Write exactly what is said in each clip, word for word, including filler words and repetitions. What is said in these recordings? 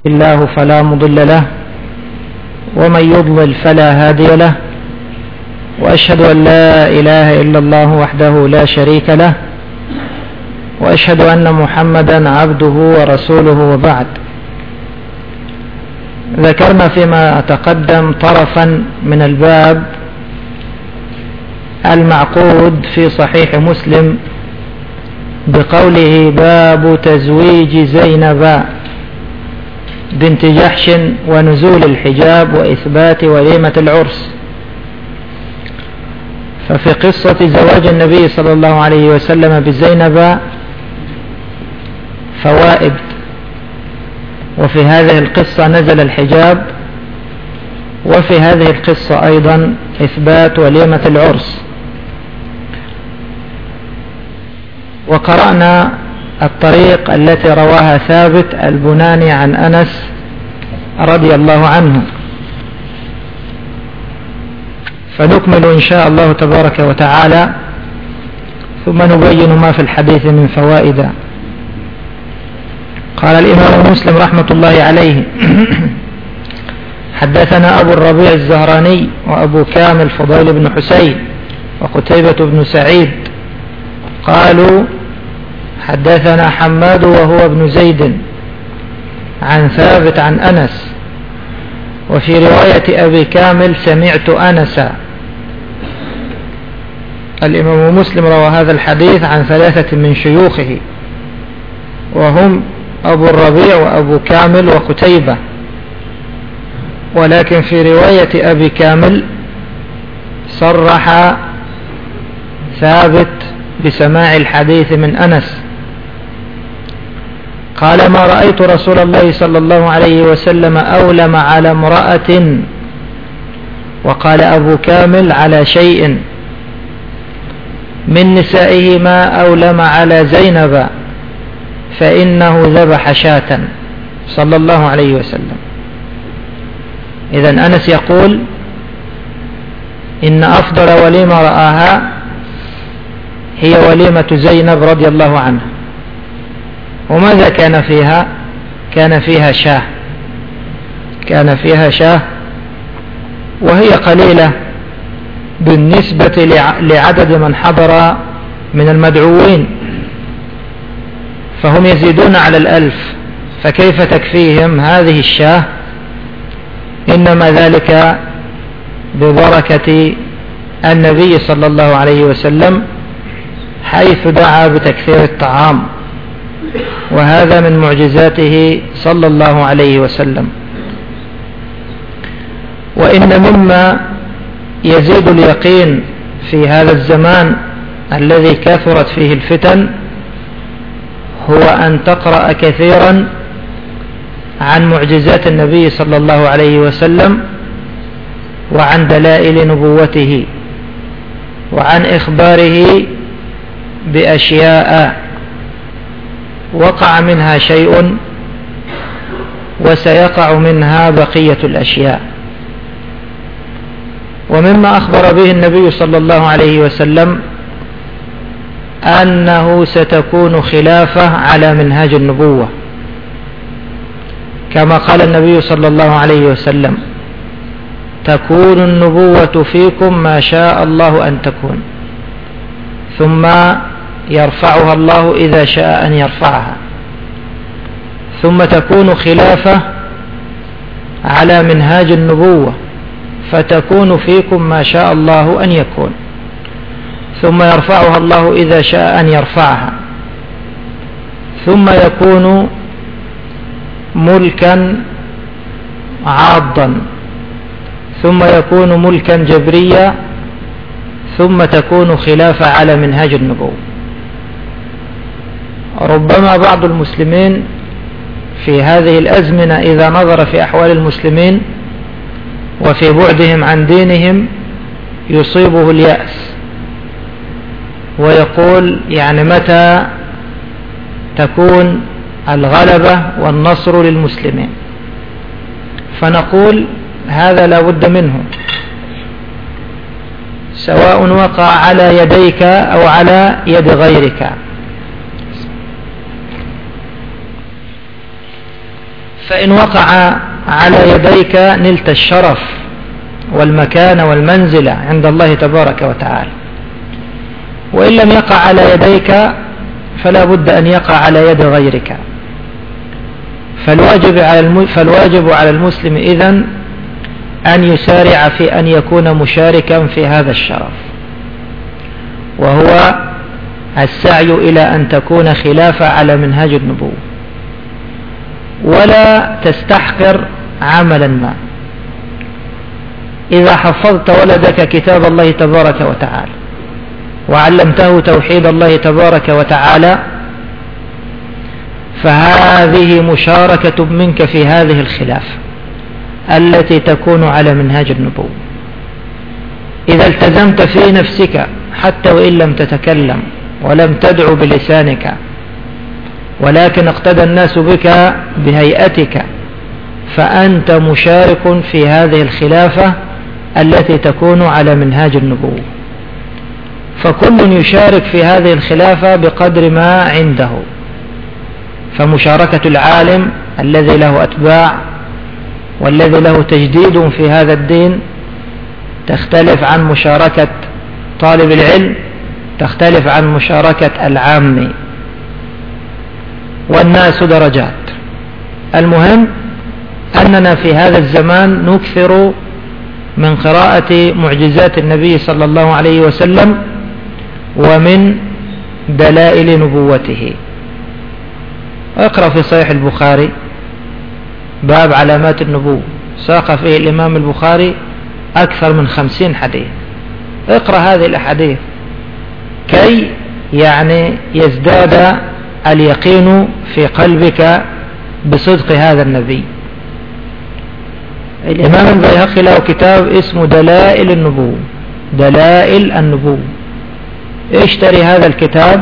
الله فلا مضل له ومن يضلل فلا هادي له، وأشهد أن لا إله إلا الله وحده لا شريك له، وأشهد أن محمدا عبده ورسوله. وبعد، ذكرنا فيما تقدم طرفا من الباب المعقود في صحيح مسلم بقوله: باب تزويج زينب بنت جحش ونزول الحجاب وإثبات وليمة العرس. ففي قصة زواج النبي صلى الله عليه وسلم بزينب فوائد، وفي هذه القصة نزل الحجاب، وفي هذه القصة أيضا إثبات وليمة العرس. وقرأنا الطريق التي رواها ثابت البناني عن أنس رضي الله عنه، فنكمل إن شاء الله تبارك وتعالى، ثم نبين ما في الحديث من فوائد. قال الإمام مسلم رحمة الله عليه: حدثنا أبو الربيع الزهراني وأبو كامل فضيل بن حسين وقتيبة بن سعيد قالوا: حدثنا حماد وهو ابن زيد عن ثابت عن أنس. وفي رواية أبي كامل: سمعت أنسا. الإمام مسلم روى هذا الحديث عن ثلاثة من شيوخه، وهم أبو الربيع وأبو كامل وقتيبة، ولكن في رواية أبي كامل صرح ثابت بسماع الحديث من أنس. قال: ما رأيت رسول الله صلى الله عليه وسلم أولم على امرأة. وقال أبو كامل: على شيء من نسائه ما أولم على زينب، فإنه ذبح شاة صلى الله عليه وسلم. إذن أنس يقول إن أفضل وليمة رآها هي وليمة زينب رضي الله عنها. وماذا كان فيها؟ كان فيها شاه، كان فيها شاه، وهي قليلة بالنسبة لعدد من حضر من المدعوين، فهم يزيدون على الألف، فكيف تكفيهم هذه الشاه؟ إنما ذلك ببركة النبي صلى الله عليه وسلم، حيث دعا بتكثير الطعام، وهذا من معجزاته صلى الله عليه وسلم. وإن مما يزيد اليقين في هذا الزمان الذي كثرت فيه الفتن هو أن تقرأ كثيرا عن معجزات النبي صلى الله عليه وسلم، وعن دلائل نبوته، وعن إخباره بأشياء وقع منها شيء وسيقع منها بقية الأشياء. ومما أخبر به النبي صلى الله عليه وسلم أنه ستكون خلافة على منهاج النبوة، كما قال النبي صلى الله عليه وسلم: تكون النبوة فيكم ما شاء الله أن تكون، ثم يرفعها الله إذا شاء أن يرفعها، ثم تكون خلافة على منهاج النبوة فتكون فيكم ما شاء الله أن يكون، ثم يرفعها الله إذا شاء أن يرفعها، ثم يكون ملكا عاضا، ثم يكون ملكا جبريا، ثم تكون خلافة على منهاج النبوة. ربما بعض المسلمين في هذه الأزمنة إذا نظر في أحوال المسلمين وفي بعدهم عن دينهم يصيبه اليأس، ويقول: يعني متى تكون الغلبة والنصر للمسلمين؟ فنقول: هذا لا بد منه، سواء وقع على يديك أو على يد غيرك. فإن وقع على يديك نلت الشرف والمكان والمنزلة عند الله تبارك وتعالى، وإن لم يقع على يديك فلا بد أن يقع على يد غيرك. فالواجب على فالواجب على المسلم إذن أن يسارع في أن يكون مشاركا في هذا الشرف، وهو السعي إلى أن تكون خلافة على منهج النبوة، ولا تستحقر عملا ما. إذا حفظت ولدك كتاب الله تبارك وتعالى وعلمته توحيد الله تبارك وتعالى فهذه مشاركة منك في هذه الخلافة التي تكون على منهاج النبوة. إذا التزمت في نفسك حتى وإن لم تتكلم ولم تدعو بلسانك، ولكن اقتدى الناس بك بهيئتك، فأنت مشارك في هذه الخلافة التي تكون على منهاج النبوة. فكل يشارك في هذه الخلافة بقدر ما عنده. فمشاركة العالم الذي له أتباع والذي له تجديد في هذا الدين تختلف عن مشاركة طالب العلم، تختلف عن مشاركة العام، والناس درجات. المهم أننا في هذا الزمان نكثر من قراءة معجزات النبي صلى الله عليه وسلم ومن دلائل نبوته. اقرأ في صحيح البخاري باب علامات النبوة، ساق فيه الإمام البخاري أكثر من خمسين حديث. اقرأ هذه الأحاديث كي يعني يزداد اليقين في قلبك بصدق هذا النبي. الإمام البيهقي له كتاب اسمه دلائل النبوة، دلائل النبوة. اشتري هذا الكتاب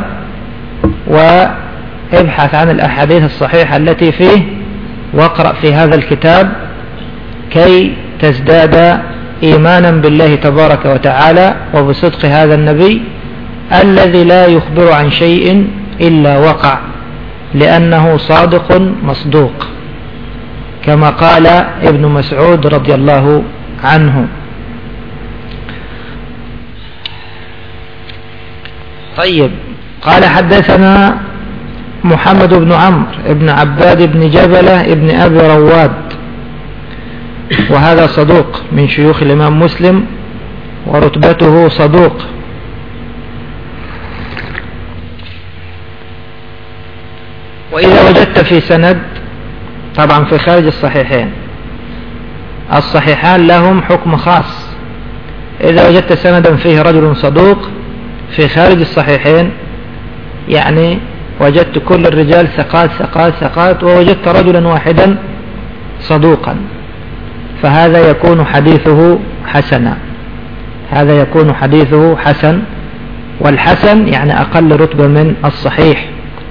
وابحث عن الأحاديث الصحيحة التي فيه واقرأ في هذا الكتاب كي تزداد إيمانا بالله تبارك وتعالى وبصدق هذا النبي الذي لا يخبر عن شيء إلا وقع، لأنه صادق مصدوق كما قال ابن مسعود رضي الله عنه. طيب، قال حدثنا محمد بن عمرو بن عباد بن جبلة بن أبي رواد، وهذا صدوق من شيوخ الإمام مسلم ورتبته صدوق. وإذا وجدت في سند، طبعا في خارج الصحيحين، الصحيحان لهم حكم خاص. إذا وجدت سندا فيه رجل صدوق في خارج الصحيحين يعني وجدت كل الرجال ثقات ثقات ثقات، ووجدت رجلا واحدا صدوقا، فهذا يكون حديثه حسنا، هذا يكون حديثه حسن، والحسن يعني أقل رتبة من الصحيح.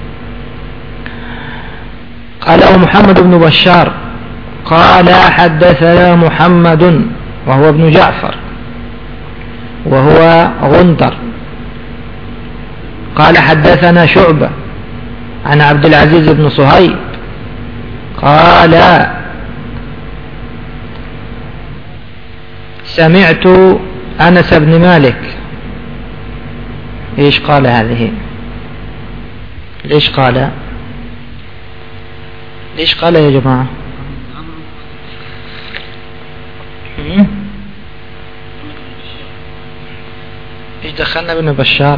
قال محمد بن بشار قال حدثنا محمد وهو ابن جعفر وهو غندر قال حدثنا شعبة عن عبد العزيز بن صهيب قال سمعت أنس بن مالك. إيش قال هذه؟ ليش قال ليش قال يا جماعة؟ إيش دخلنا ابن بشار؟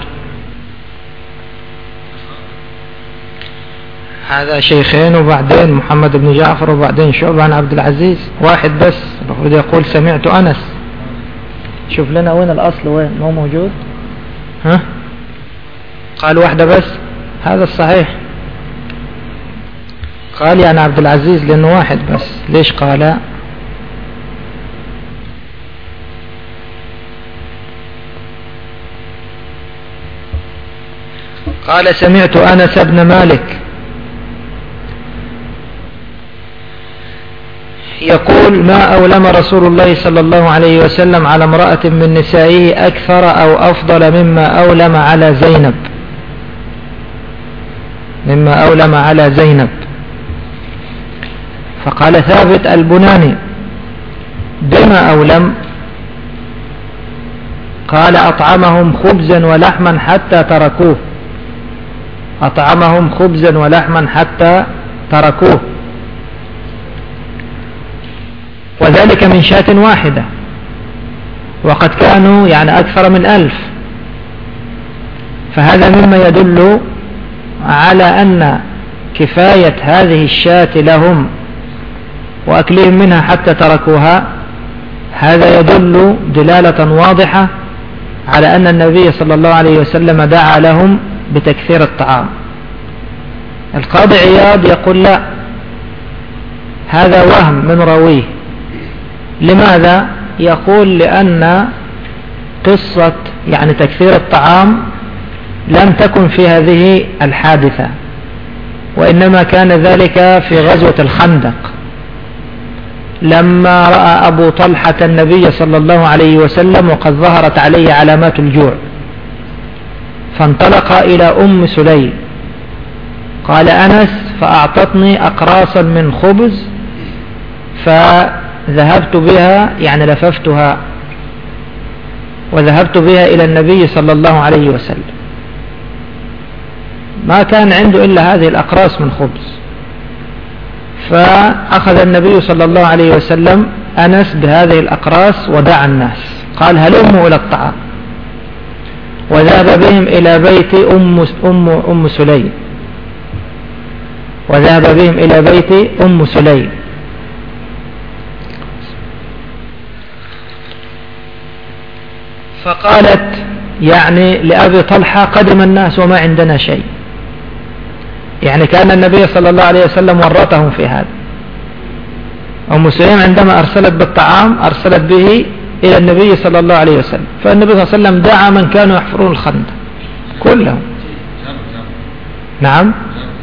هذا شيخين وبعدين محمد بن جعفر وبعدين شعبة عن عبد العزيز، واحد بس المفروض يقول سمعت أنس. شوف لنا وين الأصل، وين مو موجود؟ ها؟ قال واحدة بس، هذا الصحيح. قال يعني عبد العزيز لأنه واحد بس. ليش قال؟ قال سمعت أنس بن مالك يقول ما أولم رسول الله صلى الله عليه وسلم على امرأة من نسائه أكثر أو أفضل مما أولم على زينب، مما أولم على زينب. فقال ثابت البناني بما أولم؟ قال أطعمهم خبزا ولحما حتى تركوه، أطعمهم خبزا ولحما حتى تركوه، وذلك من شاة واحدة، وقد كانوا يعني أكثر من ألف. فهذا مما يدل على أن كفاية هذه الشاة لهم وأكلهم منها حتى تركوها، هذا يدل دلالة واضحة على أن النبي صلى الله عليه وسلم دعا لهم بتكثير الطعام. القاضي عياض يقول لا، هذا وهم من راويه. لماذا؟ يقول لأن قصة يعني تكثير الطعام لم تكن في هذه الحادثة، وإنما كان ذلك في غزوة الخندق، لما رأى أبو طلحة النبي صلى الله عليه وسلم وقد ظهرت عليه علامات الجوع، فانطلق إلى أم سليم. قال أنس فأعطتني أقراصا من خبز فذهبت بها، يعني لففتها وذهبت بها إلى النبي صلى الله عليه وسلم. ما كان عنده إلا هذه الأقراص من خبز، فأخذ النبي صلى الله عليه وسلم أنس بهذه الأقراص ودعا الناس، قال هلموا إلى الطعام، وذهب بهم إلى بيت أم, أم, أم سليم وذهب بهم إلى بيت أم سليم. فقالت يعني لأبي طلحة قدم الناس وما عندنا شيء، يعني كان النبي صلى الله عليه وسلم ورطهم في هذا. أم سليم عندما أرسلت بالطعام أرسلت به إلى النبي صلى الله عليه وسلم، فالنبي صلى الله عليه وسلم دعا من كانوا يحفرون الخندق كلهم. نعم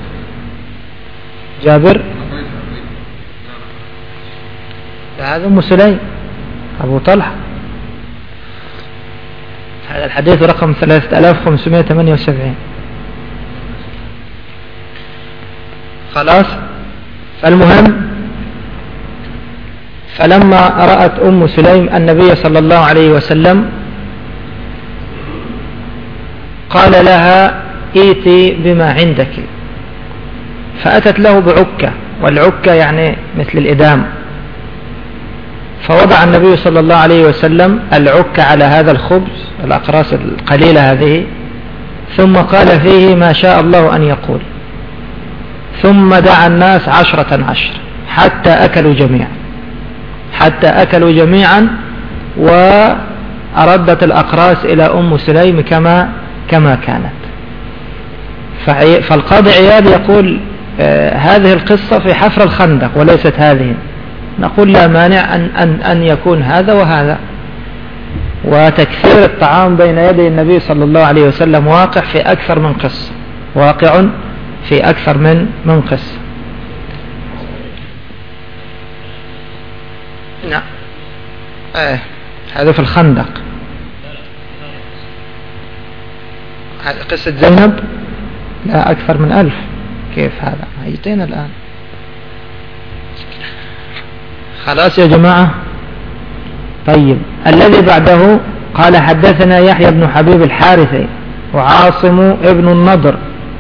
جابر، هذا أم سليم أبو طلحة. هذا الحديث رقم ثلاثة آلاف وخمسمائة وثمانية وسبعين. خلاص. فالمهم، فلما رأت أم سليم النبي صلى الله عليه وسلم قال لها ائتي بما عندك، فأتت له بعكة، والعكة يعني مثل الإدام، فوضع النبي صلى الله عليه وسلم العكة على هذا الخبز الأقراص القليلة هذه، ثم قال فيه ما شاء الله أن يقول، ثم دعا الناس عشرة عشر حتى أكلوا جميعا حتى أكلوا جميعا وأردت الأقراص إلى أم سليم كما كما كانت. فالقاضي عياض يقول آه هذه القصة في حفر الخندق وليست هذه. نقول لا مانع أن, أن, أن يكون هذا وهذا، وتكثير الطعام بين يدي النبي صلى الله عليه وسلم واقع في أكثر من قصة، واقع في أكثر من من قصة. نعم آه. هذا في الخندق. هذه قصة زينب لا أكثر من ألف. كيف هذا؟ هيتين الآن. خلاص يا جماعة. طيب الذي بعده قال حدثنا يحيى بن حبيب الحارثي وعاصم ابن النضر.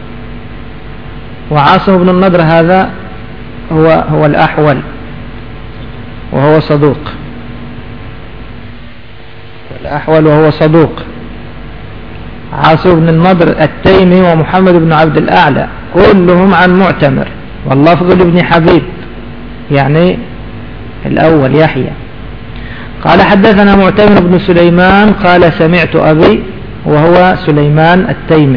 وعاصم بن النضر هذا هو هو الأحول وهو صدوق، الأحول وهو صدوق. عاصم بن النضر التيمي ومحمد بن عبد الأعلى كلهم عن معتمر، واللفظ لابن حبيب يعني الأول يحيى. قال حدثنا معتمر بن سليمان قال سمعت أبي وهو سليمان التيمي.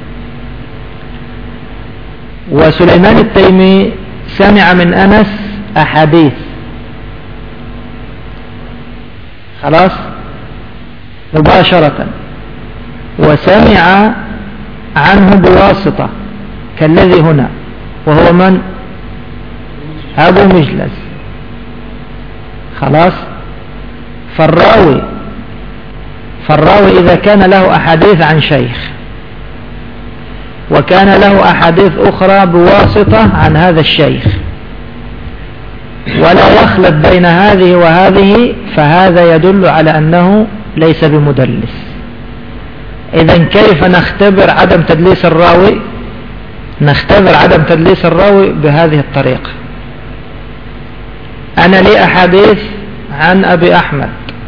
وسليمان التيمي سمع من أنس أحاديث، خلاص مباشرة، وسمع عنه بواسطة كالذي هنا، وهو من؟ أبو مجلس. خلاص. فالراوي فالراوي إذا كان له أحاديث عن شيخ وكان له أحاديث أخرى بواسطة عن هذا الشيخ، ولا يخلط بين هذه وهذه، فهذا يدل على أنه ليس بمدلس. إذن كيف نختبر عدم تدليس الراوي؟ نختبر عدم تدليس الراوي بهذه الطريقة. أنا لي أحاديث عن أبي أحمد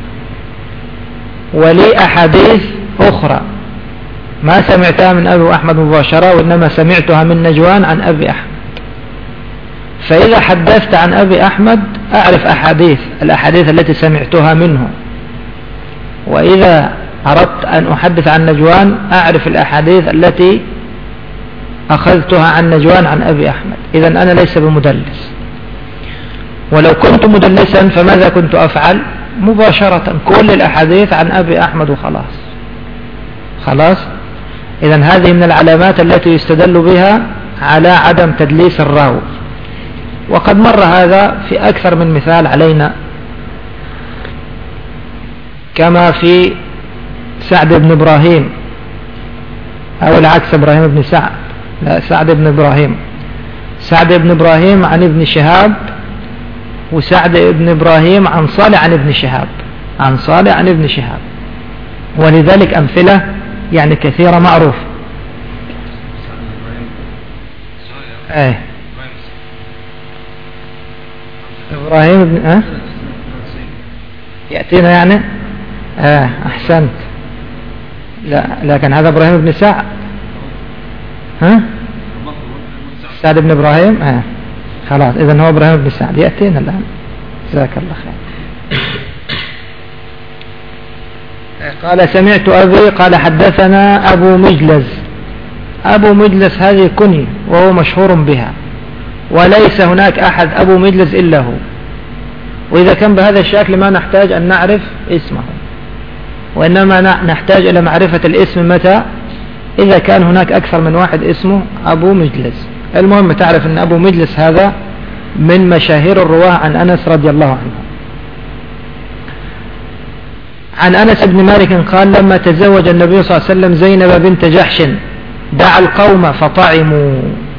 ولي أحاديث أخرى ما سمعتها من أبي أحمد مباشرة، وإنما سمعتها من نجوان عن أبي أحمد. فإذا حدثت عن أبي أحمد أعرف أحاديث الأحاديث التي سمعتها منه، وإذا أردت أن أحدث عن نجوان أعرف الأحاديث التي أخذتها عن نجوان عن أبي أحمد. إذن أنا ليس بمدلس. ولو كنت مدلسا فماذا كنت أفعل؟ مباشرة كل الأحاديث عن أبي أحمد وخلاص خلاص. إذن هذه من العلامات التي يستدل بها على عدم تدليس الراوي، وقد مر هذا في أكثر من مثال علينا، كما في سعد بن إبراهيم، أو العكس إبراهيم بن سعد، لا سعد بن إبراهيم. سعد بن إبراهيم عن ابن شهاب، وسعد بن إبراهيم عن صالح عن ابن شهاب، عن صالح عن ابن شهاب. ولذلك أمثلة يعني كثيرة معروفة. ايه إبراهيم بن أه؟ يأتينا يعني آه أحسنت. لا لكن هذا إبراهيم بن سعد، ها سعد بن إبراهيم آه. خلاص إذن هو إبراهيم بن سعد يأتينا الآن. جزاك الله خير. قال سمعت أبي قال حدثنا أبو مجلز. أبو مجلز هذه كنية وهو مشهور بها، وليس هناك أحد أبو مجلز إلا هو. وإذا كان بهذا الشكل ما نحتاج أن نعرف اسمه، وإنما نحتاج إلى معرفة الاسم متى؟ إذا كان هناك أكثر من واحد اسمه أبو مجلس. المهم تعرف أن أبو مجلس هذا من مشاهير الرواه عن أنس رضي الله عنه. عن أنس بن مالك قال لما تزوج النبي صلى الله عليه وسلم زينب بنت جحش دعا القوم فطعموا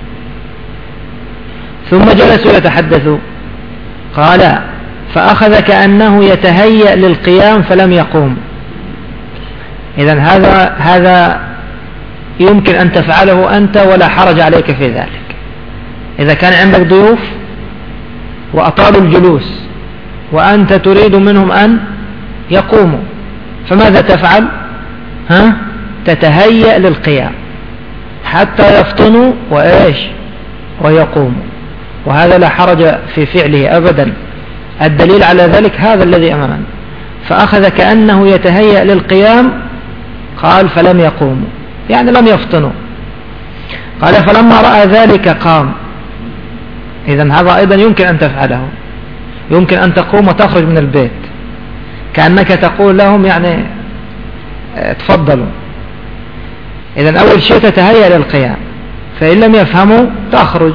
ثم جلسوا يتحدثوا. قال فأخذ كأنه يتهيأ للقيام فلم يقوم. إذن هذا هذا يمكن أن تفعله أنت ولا حرج عليك في ذلك. إذا كان عندك ضيوف وأطالوا الجلوس وأنت تريد منهم أن يقوموا، فماذا تفعل؟ ها؟ تتهيأ للقيام حتى يفطنوا وإيش ويقوموا، وهذا لا حرج في فعله أبدا. الدليل على ذلك هذا الذي أمامنا. فأخذ كأنه يتهيأ للقيام، قال فلم يقوموا يعني لم يفطنوا. قال فلما رأى ذلك قام. إذن هذا أيضا يمكن أن تفعله، يمكن أن تقوم وتخرج من البيت كأنك تقول لهم يعني تفضلوا. إذن أول شيء تتهيأ للقيام، فإن لم يفهموا تخرج.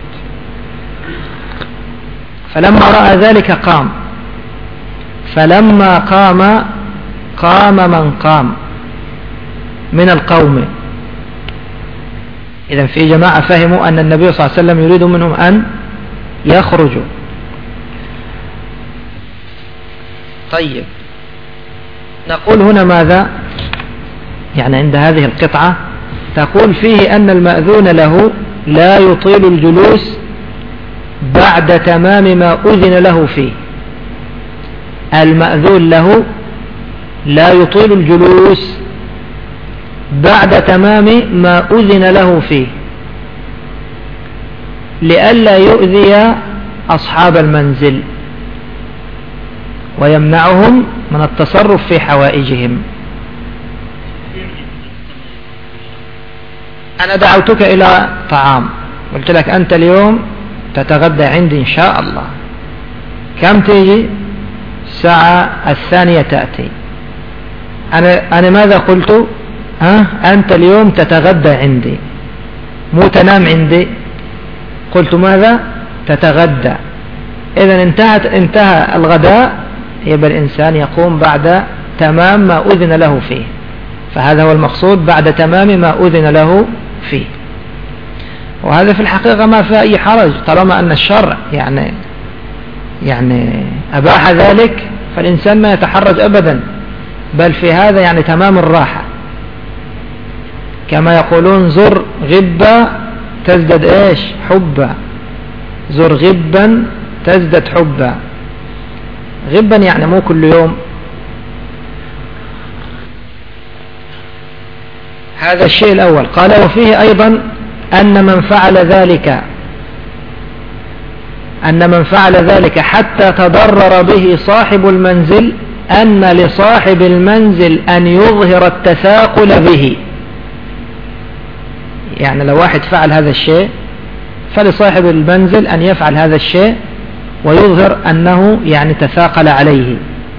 فلما رأى ذلك قام. فلما قام قام من قام من القوم. إذن في جماعة فهموا أن النبي صلى الله عليه وسلم يريد منهم أن يخرجوا. طيب نقول هنا ماذا؟ يعني عند هذه القطعة تقول فيه أن المأذون له لا يطيل الجلوس بعد تمام ما أذن له فيه. المأذون له لا يطيل الجلوس بعد تمام ما أذن له فيه لئلا يؤذي أصحاب المنزل ويمنعهم من التصرف في حوائجهم. أنا دعوتك إلى طعام، قلت لك أنت اليوم تتغدى عندي إن شاء الله. كم تيجي؟ الساعة الثانية تأتي. أنا, أنا ماذا قلت؟ ها؟ أنت اليوم تتغدى عندي، مو تنام عندي. قلت ماذا؟ تتغدى. إذن انتهت انتهى الغداء، يبقى الإنسان يقوم بعد تمام ما أذن له فيه. فهذا هو المقصود، بعد تمام ما أذن له فيه. وهذا في الحقيقة ما فيه أي حرج طالما أن الشرع يعني يعني أباح ذلك فالإنسان ما يتحرج أبدا، بل في هذا يعني تمام الراحة. كما يقولون زر غبة تزدد إيش حبا، زر غبا تزدد حبا. غبا يعني مو كل يوم. هذا الشيء الأول. قال وفيه أيضا أن من فعل ذلك أن من فعل ذلك حتى تضرر به صاحب المنزل، أن لصاحب المنزل أن يظهر التثاقل به. يعني لو واحد فعل هذا الشيء فلصاحب المنزل أن يفعل هذا الشيء ويظهر أنه يعني تثاقل عليه.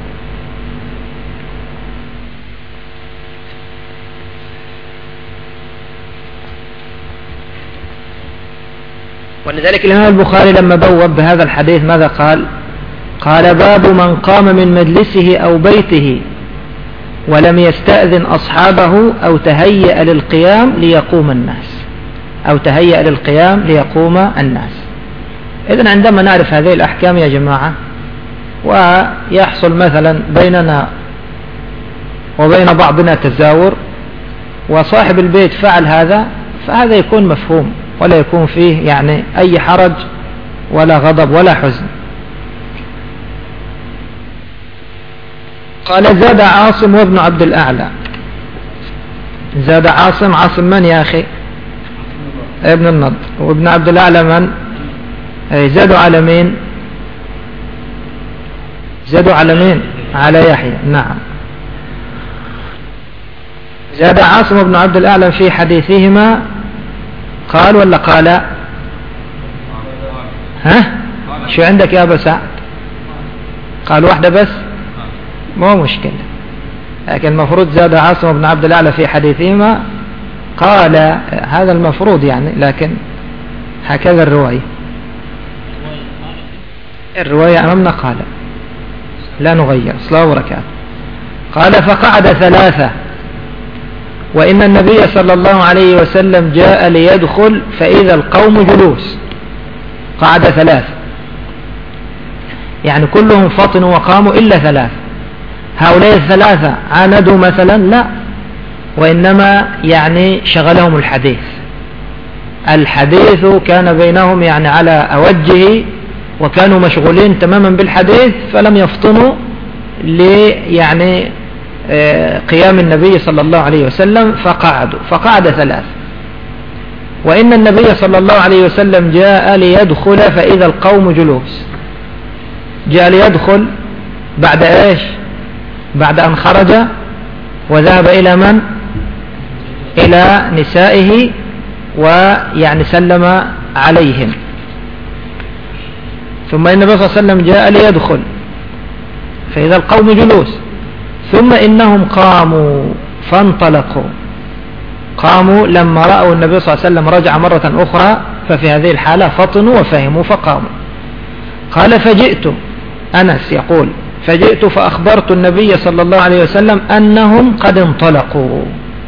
ولذلك الإمام البخاري لما بوب بهذا الحديث ماذا قال؟ قال باب من قام من مجلسه أو بيته ولم يستأذن أصحابه أو تهيأ للقيام ليقوم الناس أو تهيأ للقيام ليقوم الناس. إذن عندما نعرف هذه الأحكام يا جماعة ويحصل مثلا بيننا وبين بعضنا تزاور وصاحب البيت فعل هذا، فهذا يكون مفهوم ولا يكون فيه يعني أي حرج ولا غضب ولا حزن. قال زاد عاصم وابن عبد الأعلى. زاد عاصم. عاصم من يا أخي؟ ابن النضر. وابن عبد الأعلى من؟ زادوا على مين؟ زادوا على مين؟ على يحيى. نعم. زاد عاصم وابن عبد الأعلى في حديثهما قال ولا قال؟ ها؟ شو عندك يا أبا سعد؟ قال واحدة بس؟ مو مشكلة، لكن المفروض زاد عاصم بن عبد الأعلى في حديثهما قال، هذا المفروض يعني، لكن هكذا الرواية. الرواية أمامنا قال لا نغير. صلى وبركاته. قال فقعد ثلاثة وإن النبي صلى الله عليه وسلم جاء ليدخل فإذا القوم جلوس. قعد ثلاثة يعني كلهم فطنوا وقاموا إلا ثلاثة. هؤلاء الثلاثة عاندوا مثلا؟ لا، وإنما يعني شغلهم الحديث. الحديث كان بينهم يعني على أوجه وكانوا مشغولين تماما بالحديث، فلم يفطنوا لي يعني قيام النبي صلى الله عليه وسلم فقعدوا. فقعد ثلاث. وإن النبي صلى الله عليه وسلم جاء ليدخل فإذا القوم جلوس. جاء ليدخل بعد إيش؟ بعد أن خرج وذهب إلى من؟ إلى نسائه ويعني سلم عليهم. ثم النبي صلى الله عليه وسلم جاء ليدخل فإذا القوم جلوس، ثم إنهم قاموا فانطلقوا. قاموا لما رأوا النبي صلى الله عليه وسلم رجع مرة أخرى، ففي هذه الحالة فطنوا وفهموا فقاموا. قال فجئت، أنس يقول فجئت فأخبرت النبي صلى الله عليه وسلم أنهم قد انطلقوا.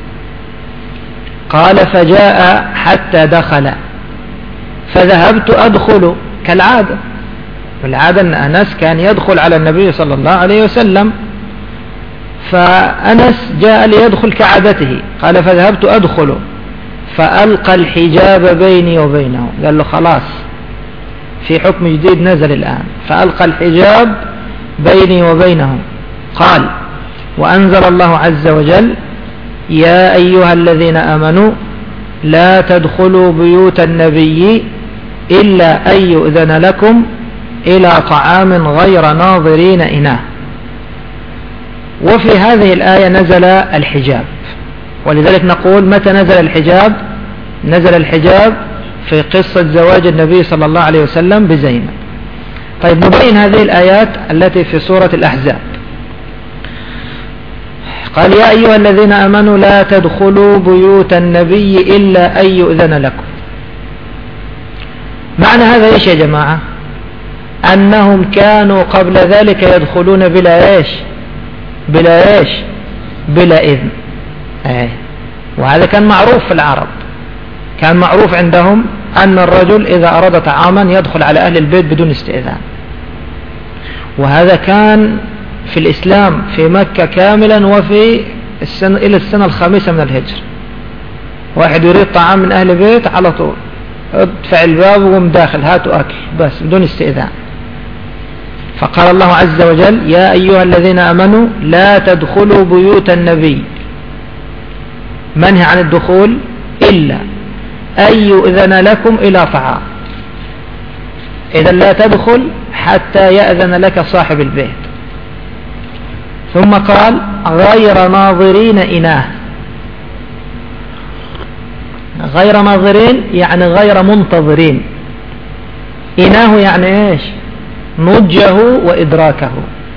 قال فجاء حتى دخل فذهبت أدخل كالعادة. والعادة أن أنس كان يدخل على النبي صلى الله عليه وسلم، فأنس جاء ليدخل كعادته. قال فذهبت أدخل فألقى الحجاب بيني وبينه. قال له خلاص في حكم جديد نزل الآن، فألقى الحجاب بيني وبينه. قال وأنزل الله عز وجل يا أيها الذين آمنوا لا تدخلوا بيوت النبي إلا أن يؤذن لكم إلى طعام غير ناظرين إناه. وفي هذه الآية نزل الحجاب، ولذلك نقول متى نزل الحجاب؟ نزل الحجاب في قصة زواج النبي صلى الله عليه وسلم بزينب. طيب نبين هذه الآيات التي في سورة الأحزاب. قال يا أيها الذين آمنوا لا تدخلوا بيوت النبي إلا أن يؤذن لكم. معنى هذا إيش يا جماعة؟ أنهم كانوا قبل ذلك يدخلون بلا إيش؟ بلا إيش؟ بلا إذن. أي. وهذا كان معروف في العرب، كان معروف عندهم أن الرجل إذا أراد طعاما يدخل على أهل البيت بدون استئذان. وهذا كان في الإسلام في مكة كاملا وفي السنة إلى السنة الخامسة من الهجر. واحد يريد طعام من أهل بيت على طول ادفع الباب وقم داخل هاتوا أكل بس بدون استئذان. فقال الله عز وجل يا أيها الذين آمنوا لا تدخلوا بيوت النبي، منهي عن الدخول إلا أن يؤذن لكم إلى طعام، إذا لا تدخل حتى يأذن لك صاحب البيت. ثم قال غير ناظرين إناه، غير ناظرين يعني غير منتظرين، إناه يعني إيش؟ نضجه وإدراكه.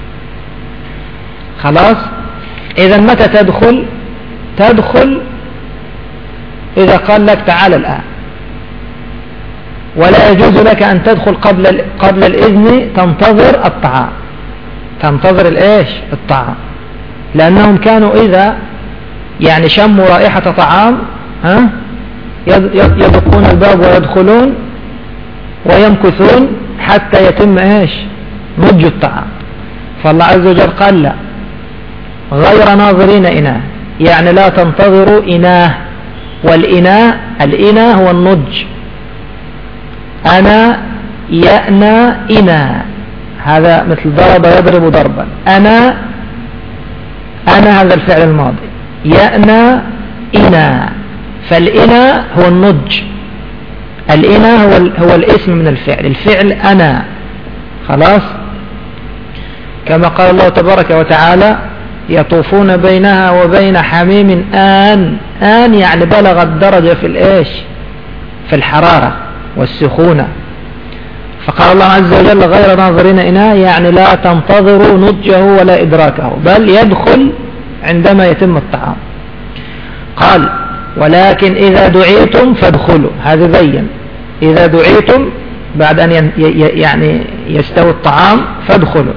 خلاص. إذا متى تدخل؟ تدخل إذا قال لك تعال الآن، ولا يجوز لك أن تدخل قبل قبل الإذن تنتظر الطعام، تنتظر الإيش؟ الطعام، لأنهم كانوا إذا يعني شموا رائحة طعام ها يدقون الباب ويدخلون ويمكثون حتى يتم إيش؟ نضج الطعام. فالله عز وجل قال لا، غير ناظرين إناه، يعني لا تنتظروا إناه، والإناء الإناء هو النضج. أنا يأنى إنا، هذا مثل ضرب يضرب ضربا. أنا أنا هذا الفعل الماضي، يأنى إنا، فالإنا هو النضج، الإنا هو, هو الاسم من الفعل، الفعل أنا. خلاص. كما قال الله تبارك وتعالى يطوفون بينها وبين حميم آن، آن يعني بلغ الدرجة في الإيش؟ في الحرارة والسخونة. فقال الله عز وجل غير ناظرين إناه، يعني لا تنتظروا نضجه ولا إدراكه، بل يدخل عندما يتم الطعام. قال ولكن إذا دعيتم فادخلوا، هذا بين إذا دعيتم بعد أن يعني يستوي الطعام فادخلوا.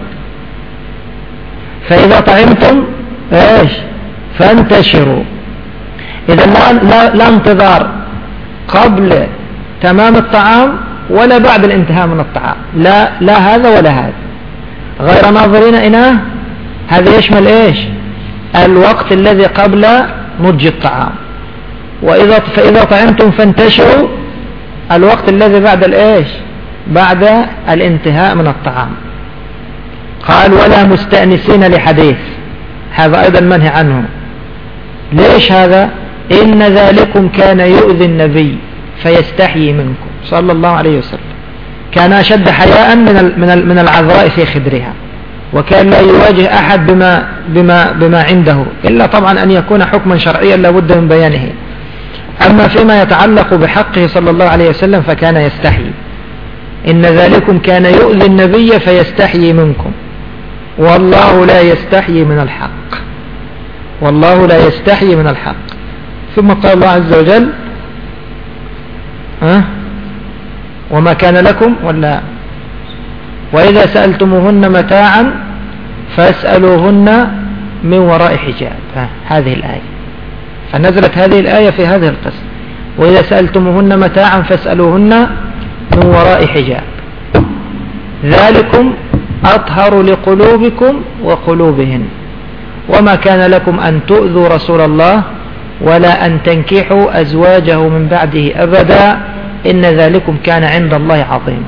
فإذا طعمتم إيش؟ فانتشروا. إذا لا, لا, لا انتظار قبل تمام الطعام ولا بعد الانتهاء من الطعام، لا لا هذا ولا هذا. غير ناظرين إناه هذا يشمل إيش؟ الوقت الذي قبل نضج الطعام. وإذا فإذا طعمتم فانتشروا الوقت الذي بعد الإيش؟ بعد الانتهاء من الطعام. قال ولا مستأنسين لحديث، هذا أيضا منهي عنه. ليش هذا؟ إن ذلكم كان يؤذي النبي فيستحيي منكم صلى الله عليه وسلم، كان أشد حياء من من العذراء في خدرها، وكان لا يواجه أحد بما بما بما عنده إلا طبعا أن يكون حكما شرعيا لا بد من بيانه. أما فيما يتعلق بحقه صلى الله عليه وسلم فكان يستحيي. إن ذلكم كان يؤذي النبي فيستحيي منكم والله لا يستحيي من الحق، والله لا يستحيي من الحق. ثم قال الله عز وجل ها وما كان لكم ولا وإذا سألتموهن متاعا فاسألوهن من وراء حجاب، هذه الآية. فنزلت هذه الآية في هذه القصة، وإذا سألتموهن متاعا فاسألوهن من وراء حجاب ذلكم أطهر لقلوبكم وقلوبهن وما كان لكم أن تؤذوا رسول الله ولا أن تنكحوا أزواجه من بعده أبدا إن ذلكم كان عند الله عظيما.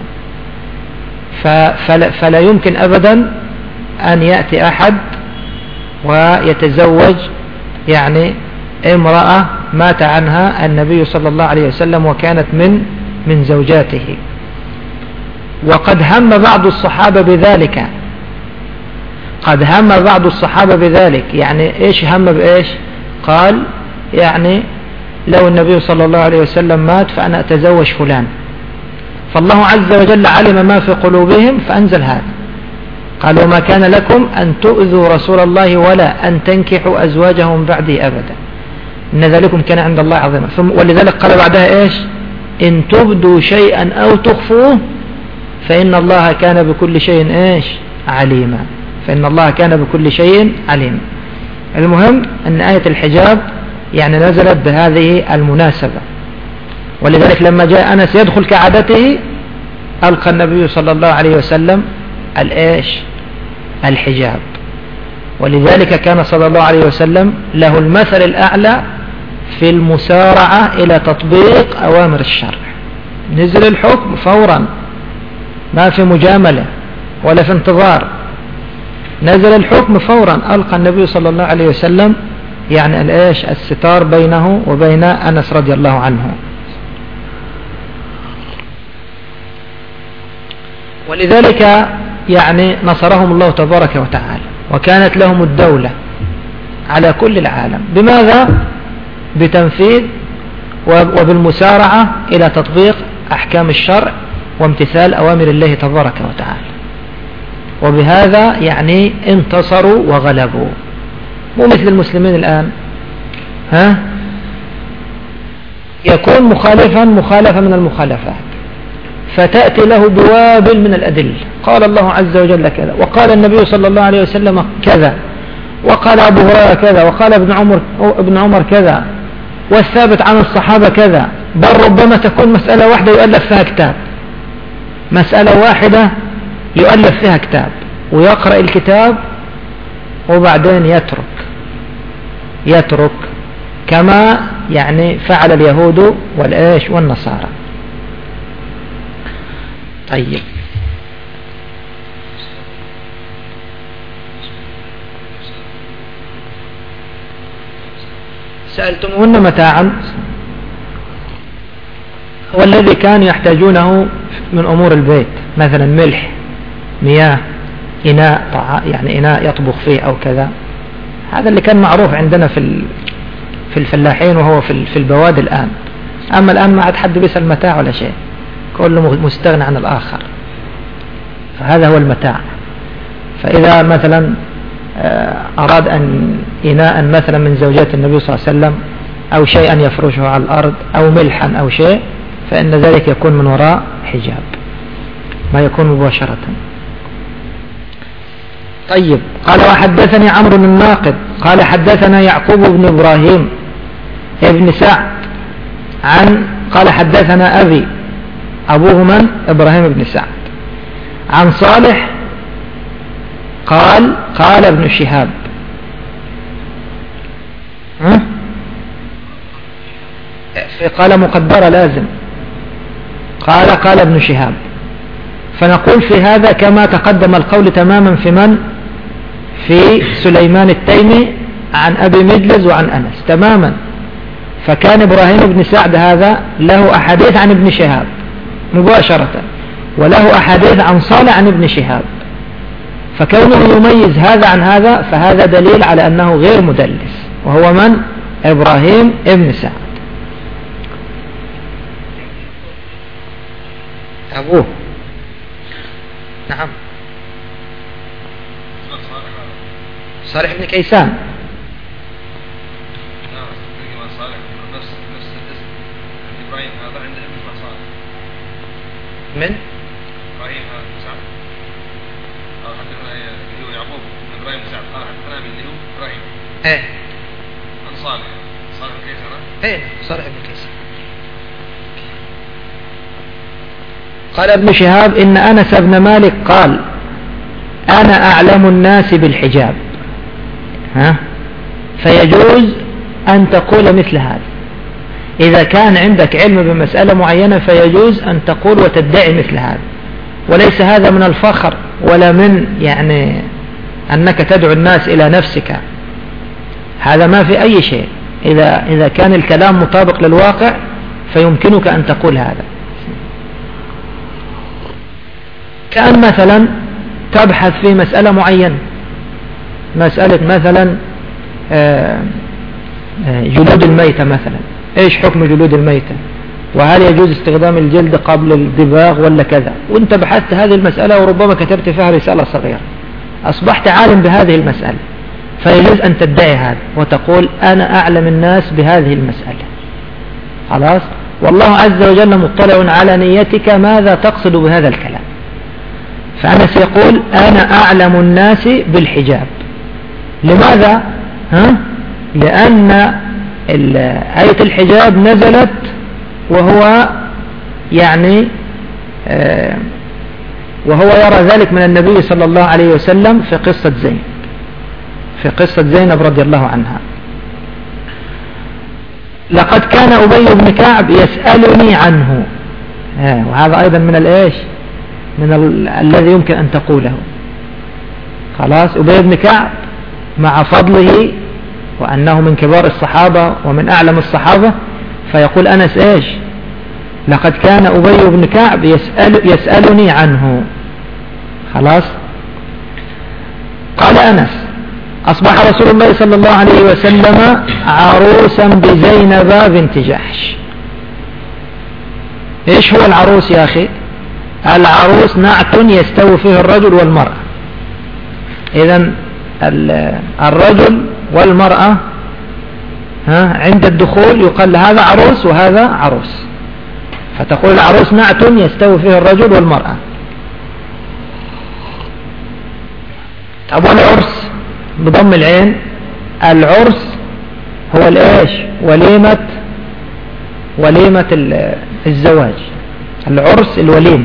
فلا, فلا يمكن أبدا أن يأتي أحد ويتزوج يعني امرأة مات عنها النبي صلى الله عليه وسلم وكانت من من زوجاته. وقد هم بعض الصحابة بذلك، قد هم بعض الصحابة بذلك. يعني إيش هم بإيش؟ قال يعني لو النبي صلى الله عليه وسلم مات فأنا أتزوج فلان، فالله عز وجل علم ما في قلوبهم فأنزل هذا، قال وما كان لكم أن تؤذوا رسول الله ولا أن تنكحوا أزواجه من بعده أبدا إن ذلكم كان عند الله عظيما. ثم ولذلك قال بعدها إيش؟ إن تبدوا شيئا أو تخفوه فإن الله كان بكل شيء إيش؟ عليما، فإن الله كان بكل شيء عليما. المهم أن آية الحجاب يعني نزلت بهذه المناسبة، ولذلك لما جاء أنس يدخل كعادته ألقى النبي صلى الله عليه وسلم الإيش؟ الحجاب. ولذلك كان صلى الله عليه وسلم له المثل الأعلى في المسارعة إلى تطبيق أوامر الشرع. نزل الحكم فورا، ما في مجاملة ولا في انتظار، نزل الحكم فورا ألقى النبي صلى الله عليه وسلم يعني الإيش الستار بينه وبين أنس رضي الله عنه. ولذلك يعني نصرهم الله تبارك وتعالى، وكانت لهم الدولة على كل العالم. بماذا؟ بتنفيذ وبالمسارعة إلى تطبيق أحكام الشرع وامتثال أوامر الله تبارك وتعالى. وبهذا يعني انتصروا وغلبوا. مو مثل المسلمين الآن، ها يكون مخالفا مخالفة من المخالفات، فتأتي له بوابل من الأدلة، قال الله عز وجل كذا، وقال النبي صلى الله عليه وسلم كذا، وقال أبو هريرة كذا، وقال ابن عمر ابن عمر كذا، والثابت عن الصحابة كذا. بل ربما تكون مسألة واحدة يؤلف فيها كتاب، مسألة واحدة يؤلف فيها كتاب، ويقرأ الكتاب وبعدين يترك يترك كما يعني فعل اليهود والإيش والنصارى. طيب، سألتموهن متاعا، والذي كان يحتاجونه من أمور البيت، مثلا ملح، مياه، إناء يعني إناء يطبخ فيه أو كذا. هذا اللي كان معروف عندنا في في الفلاحين وهو في في البوادي الآن. أما الآن ما عاد حد بيسأل متاع ولا شيء، كله مستغني عن الآخر. فهذا هو المتاع. فإذا مثلا أراد أن إناء مثلا من زوجات النبي صلى الله عليه وسلم أو شيئا يفرشه على الأرض أو ملحا أو شيء، فإن ذلك يكون من وراء حجاب، ما يكون مباشرة. طيب، قال وحدثني عمرو الناقد قال حدثنا يعقوب بن إبراهيم ابن سعد عن قال حدثنا أبي أبوه من؟ إبراهيم بن سعد عن صالح قال قال ابن شهاب. في قال مقدرة لازم، قال قال ابن شهاب. فنقول في هذا كما تقدم القول تماما في من؟ في سليمان التيمي عن أبي مجلز وعن أنس تماما. فكان إبراهيم بن سعد هذا له أحاديث عن ابن شهاب مباشرة، وله أحاديث عن صالح عن ابن شهاب. فكونه يميز هذا عن هذا فهذا دليل على أنه غير مدلس، وهو من؟ إبراهيم ابن سعد أبوه. نعم، صالح بن كيسان. من؟ إبراهيم سعد. قال حدثنا اللي هو يعقوب بن إبراهيم سعد قال حدثنا من اللي هو إبراهيم. إيه. عن صالح صالح بن كيسان. إيه صالح بن كيسان. قال ابن شهاب إن أنس بن مالك قال أنا أعلم الناس بالحجاب، ها؟ فيجوز أن تقول مثل هذا. إذا كان عندك علم بمسألة معينة فيجوز أن تقول وتدعي مثل هذا، وليس هذا من الفخر ولا من يعني أنك تدعو الناس إلى نفسك. هذا ما في أي شيء. إذا إذا كان الكلام مطابق للواقع فيمكنك أن تقول هذا. كان مثلا تبحث في مسألة معينة، مسألة مثلا جلود الميتة مثلا، ايش حكم جلود الميتة، وهل يجوز استخدام الجلد قبل الدباغ ولا كذا، وانت بحثت هذه المسألة وربما كتبت فيها رسالة صغيرة، أصبحت عالم بهذه المسألة، فيجوز أن تدعي هذا وتقول أنا أعلم الناس بهذه المسألة. خلاص، والله عز وجل مطلع على نيتك ماذا تقصد بهذا الكلام. فأنس يقول أنا أعلم الناس بالحجاب. لماذا؟ ها؟ لأن آية الحجاب نزلت وهو يعني وهو يرى ذلك من النبي صلى الله عليه وسلم في قصة زينب في قصة زينب رضي الله عنها. لقد كان أبي بن كعب يسألني عنه، آه وهذا أيضا من الإيش من ال... الذي يمكن أن تقوله. خلاص أبي بن كعب مع فضله وأنه من كبار الصحابة ومن أعلم الصحابة، فيقول أنس إيش لقد كان أبي بن كعب يسأل يسألني عنه. خلاص. قال أنس أصبح رسول الله صلى الله عليه وسلم عروسا بزينب بنت جحش. إيش هو العروس يا أخي؟ العروس نعت يستوي فيه الرجل والمرأة. إذن الرجل والمرأة ها عند الدخول يقال هذا عروس وهذا عروس، فتقول العروس نعت يستوي فيه الرجل والمرأة. طب والعرس بضم العين؟ العرس هو الايش وليمة وليمة الزواج، العرس الوليم.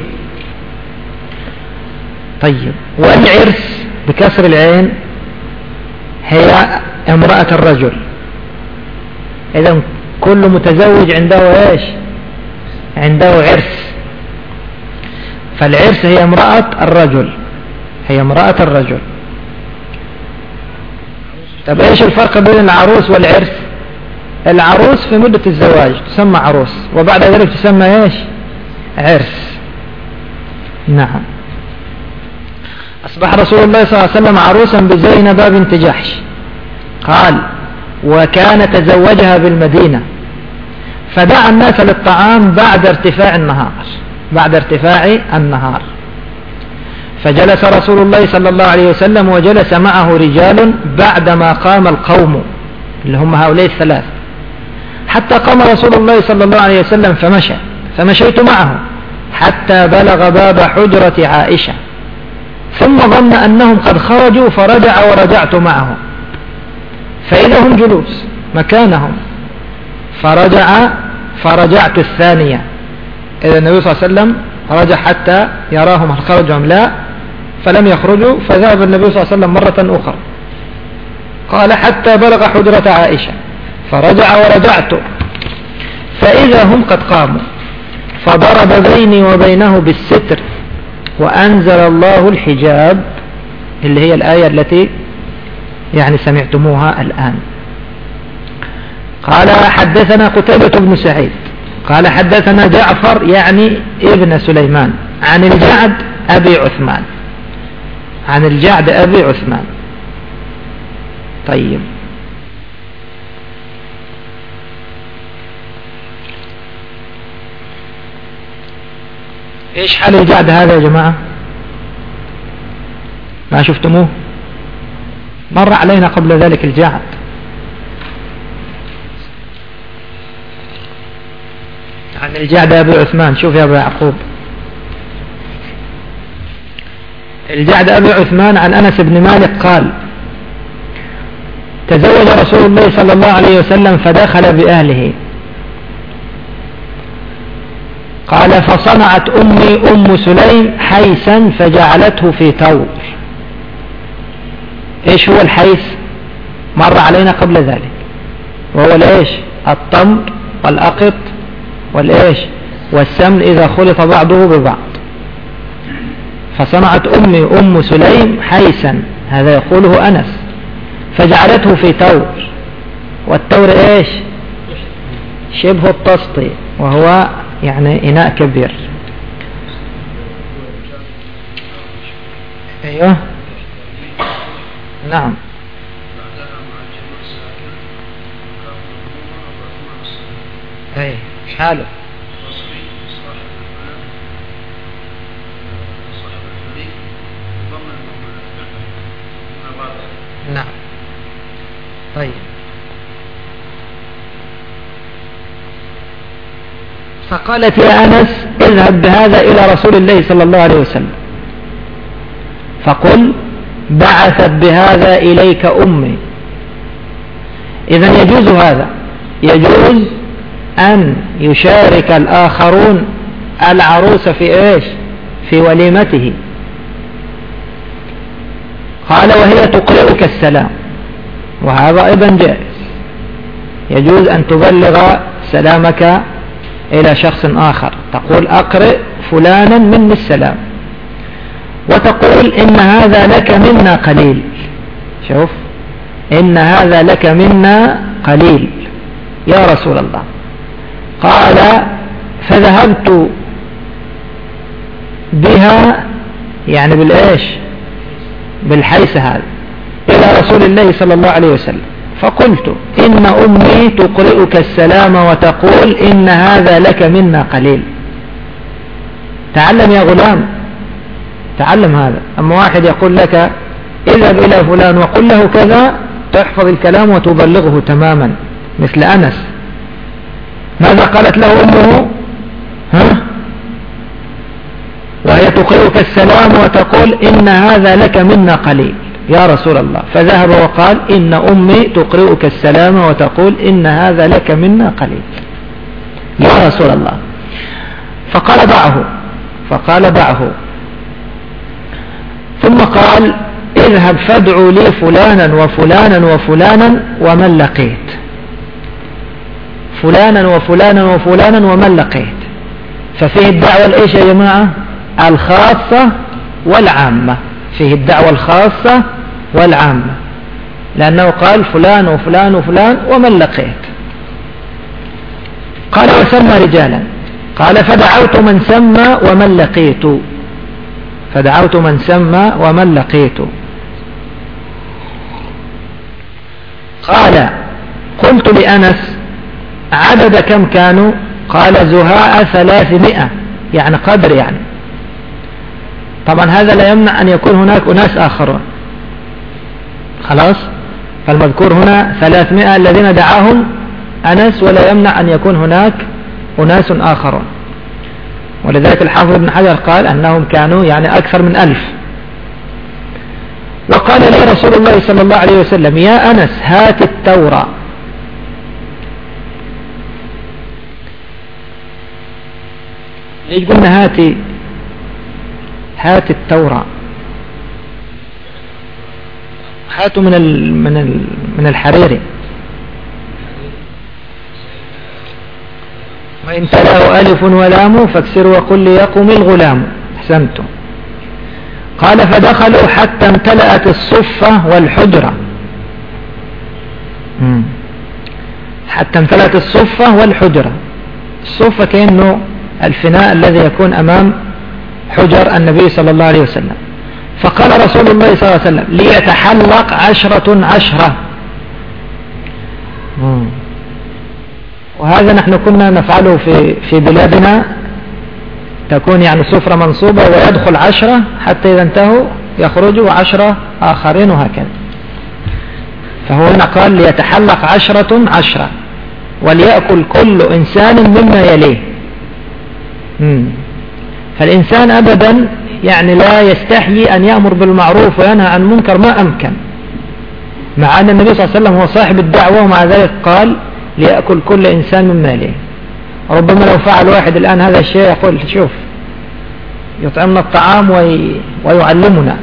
طيب والعرس بكسر العين هي امرأة الرجل. إذن كل متزوج عنده ايش عنده عرس، فالعرس هي امرأة الرجل هي امرأة الرجل. طب ايش الفرق بين العروس والعرس؟ العروس في مدة الزواج تسمى عروس، وبعد ذلك تسمى ايش عرس. نعم. أصبح رسول الله صلى الله عليه وسلم عروسا بزينب بنت جحش. قال وكان تزوجها بالمدينة، فدعا الناس للطعام بعد ارتفاع النهار بعد ارتفاع النهار فجلس رسول الله صلى الله عليه وسلم وجلس معه رجال بعدما قام القوم اللي هم هؤلاء الثلاث، حتى قام رسول الله صلى الله عليه وسلم فمشى فمشيت معه حتى بلغ باب حجرة عائشة، ثم ظن أنهم قد خرجوا فرجع ورجعت معهم، فإذا هم جلوس مكانهم، فرجع فرجعت الثانية. إذا النبي صلى الله عليه وسلم رجع حتى يراهم هل خرجوا أم لا، فلم يخرجوا، فذهب النبي صلى الله عليه وسلم مرة أخرى. قال حتى بلغ حجرة عائشة فرجع ورجعت، فإذا هم قد قاموا، فضرب بيني وبينه بالستر وأنزل الله الحجاب، اللي هي الآية التي يعني سمعتموها الآن. قال حدثنا قتيبة بن سعيد قال حدثنا جعفر يعني ابن سليمان عن الجعد أبي عثمان عن الجعد أبي عثمان. طيب ايش حال الجعد هذا يا جماعة؟ ما شفتموه؟ مر علينا قبل ذلك الجعد. عن الجعد أبي عثمان. شوف يا أبو يعقوب، الجعد أبي عثمان عن أنس بن مالك قال تزوج رسول الله صلى الله عليه وسلم فدخل بأهله. قال فصنعت أمي أم سليم حيثا فجعلته في تور. ايش هو الحيث؟ مر علينا قبل ذلك، وهو الايش التمر والأقط والايش والسمن إذا خلط بعضه ببعض. فصنعت أمي أم سليم حيثا، هذا يقوله أنس، فجعلته في تور، والتور ايش شبه الطسط، وهو يعني إناء كبير. ايوه نعم. اي حاله نعم. طيب فقالت يا أنس اذهب بهذا إلى رسول الله صلى الله عليه وسلم فقل بعثت بهذا إليك أمي. إذن يجوز هذا، يجوز أن يشارك الآخرون العروس في إيش في وليمته قال وهي تقرئك السلام، وهذا أيضا جائز، يجوز أن تبلغ سلامك إلى شخص آخر، تقول أقرئ فلانا مني السلام، وتقول إن هذا لك منا قليل. شوف، إن هذا لك منا قليل يا رسول الله. قال فذهبت بها، يعني بالإيش، بالحيث هذا، إلى رسول الله صلى الله عليه وسلم، فقلت إن أمي تقرئك السلام وتقول إن هذا لك منا قليل. تعلم يا غلام، تعلم هذا. أما واحد يقول لك اذهب إلى فلان وقل له كذا، تحفظ الكلام وتبلغه تماما، مثل أنس ماذا قالت له أمه؟ ها؟ وهي تقرئك السلام وتقول إن هذا لك منا قليل يا رسول الله، فذهب وقال إن أمي تقرئك السلام وتقول إن هذا لك منا قليل يا رسول الله. فقال ضعه، فقال ضعه، ثم قال اذهب فادعوا لي فلانا وفلانا وفلانا ومن لقيت، فلانا وفلانا وفلانا ومن لقيت. ففيه الدعوة الإيش يا جماعة؟ الخاصة والعامة، فيه الدعوة الخاصة والعامة، لأنه قال فلان وفلان وفلان ومن لقيت. قال وسمى رجالا، قال فدعوت من سمى ومن لقيت، فدعوت من سمى ومن لقيت. قال قلت لأنس عدد كم كانوا؟ قال زهاء ثلاثمائة، يعني قدر يعني. طبعا هذا لا يمنع أن يكون هناك أناس آخرون، خلاص، فالمذكور هنا ثلاثمائة الذين دعاهم أنس، ولا يمنع أن يكون هناك أناس آخرون. ولذلك الحافظ ابن حجر قال أنهم كانوا يعني أكثر من ألف. وقال لي رسول الله صلى الله عليه وسلم يا أنس هات التوراة. ليش قلنا هاتي؟ هات التوراة، هاتوا من ال من ال من الحريري، وإن تلاه ألف ولام فاكسر وقل ليقم الغلام. أحسنتم. قال فدخلوا حتى امتلأت الصفة والحجرة، حتى امتلأت الصفة والحجرة. الصفة كأنه الفناء الذي يكون أمام حجر النبي صلى الله عليه وسلم. فقال رسول الله صلى الله عليه وسلم ليتحلق عشرة عشرة. وهذا نحن كنا نفعله في في بلادنا، تكون يعني سفرة منصوبة ويدخل عشرة حتى إذا انتهوا يخرجوا عشرة آخرين وهكذا. فهو هنا قال ليتحلق عشرة عشرة وليأكل كل إنسان مما يليه. مم. فالإنسان أبدا يعني لا يستحيي أن يأمر بالمعروف وينهى عن المنكر ما أمكن، مع أن النبي صلى الله عليه وسلم هو صاحب الدعوة، ومع ذلك قال ليأكل كل إنسان مما يليه. ربما لو فعل واحد الآن هذا الشيء يقول شوف يطعمنا الطعام وي... ويعلمنا.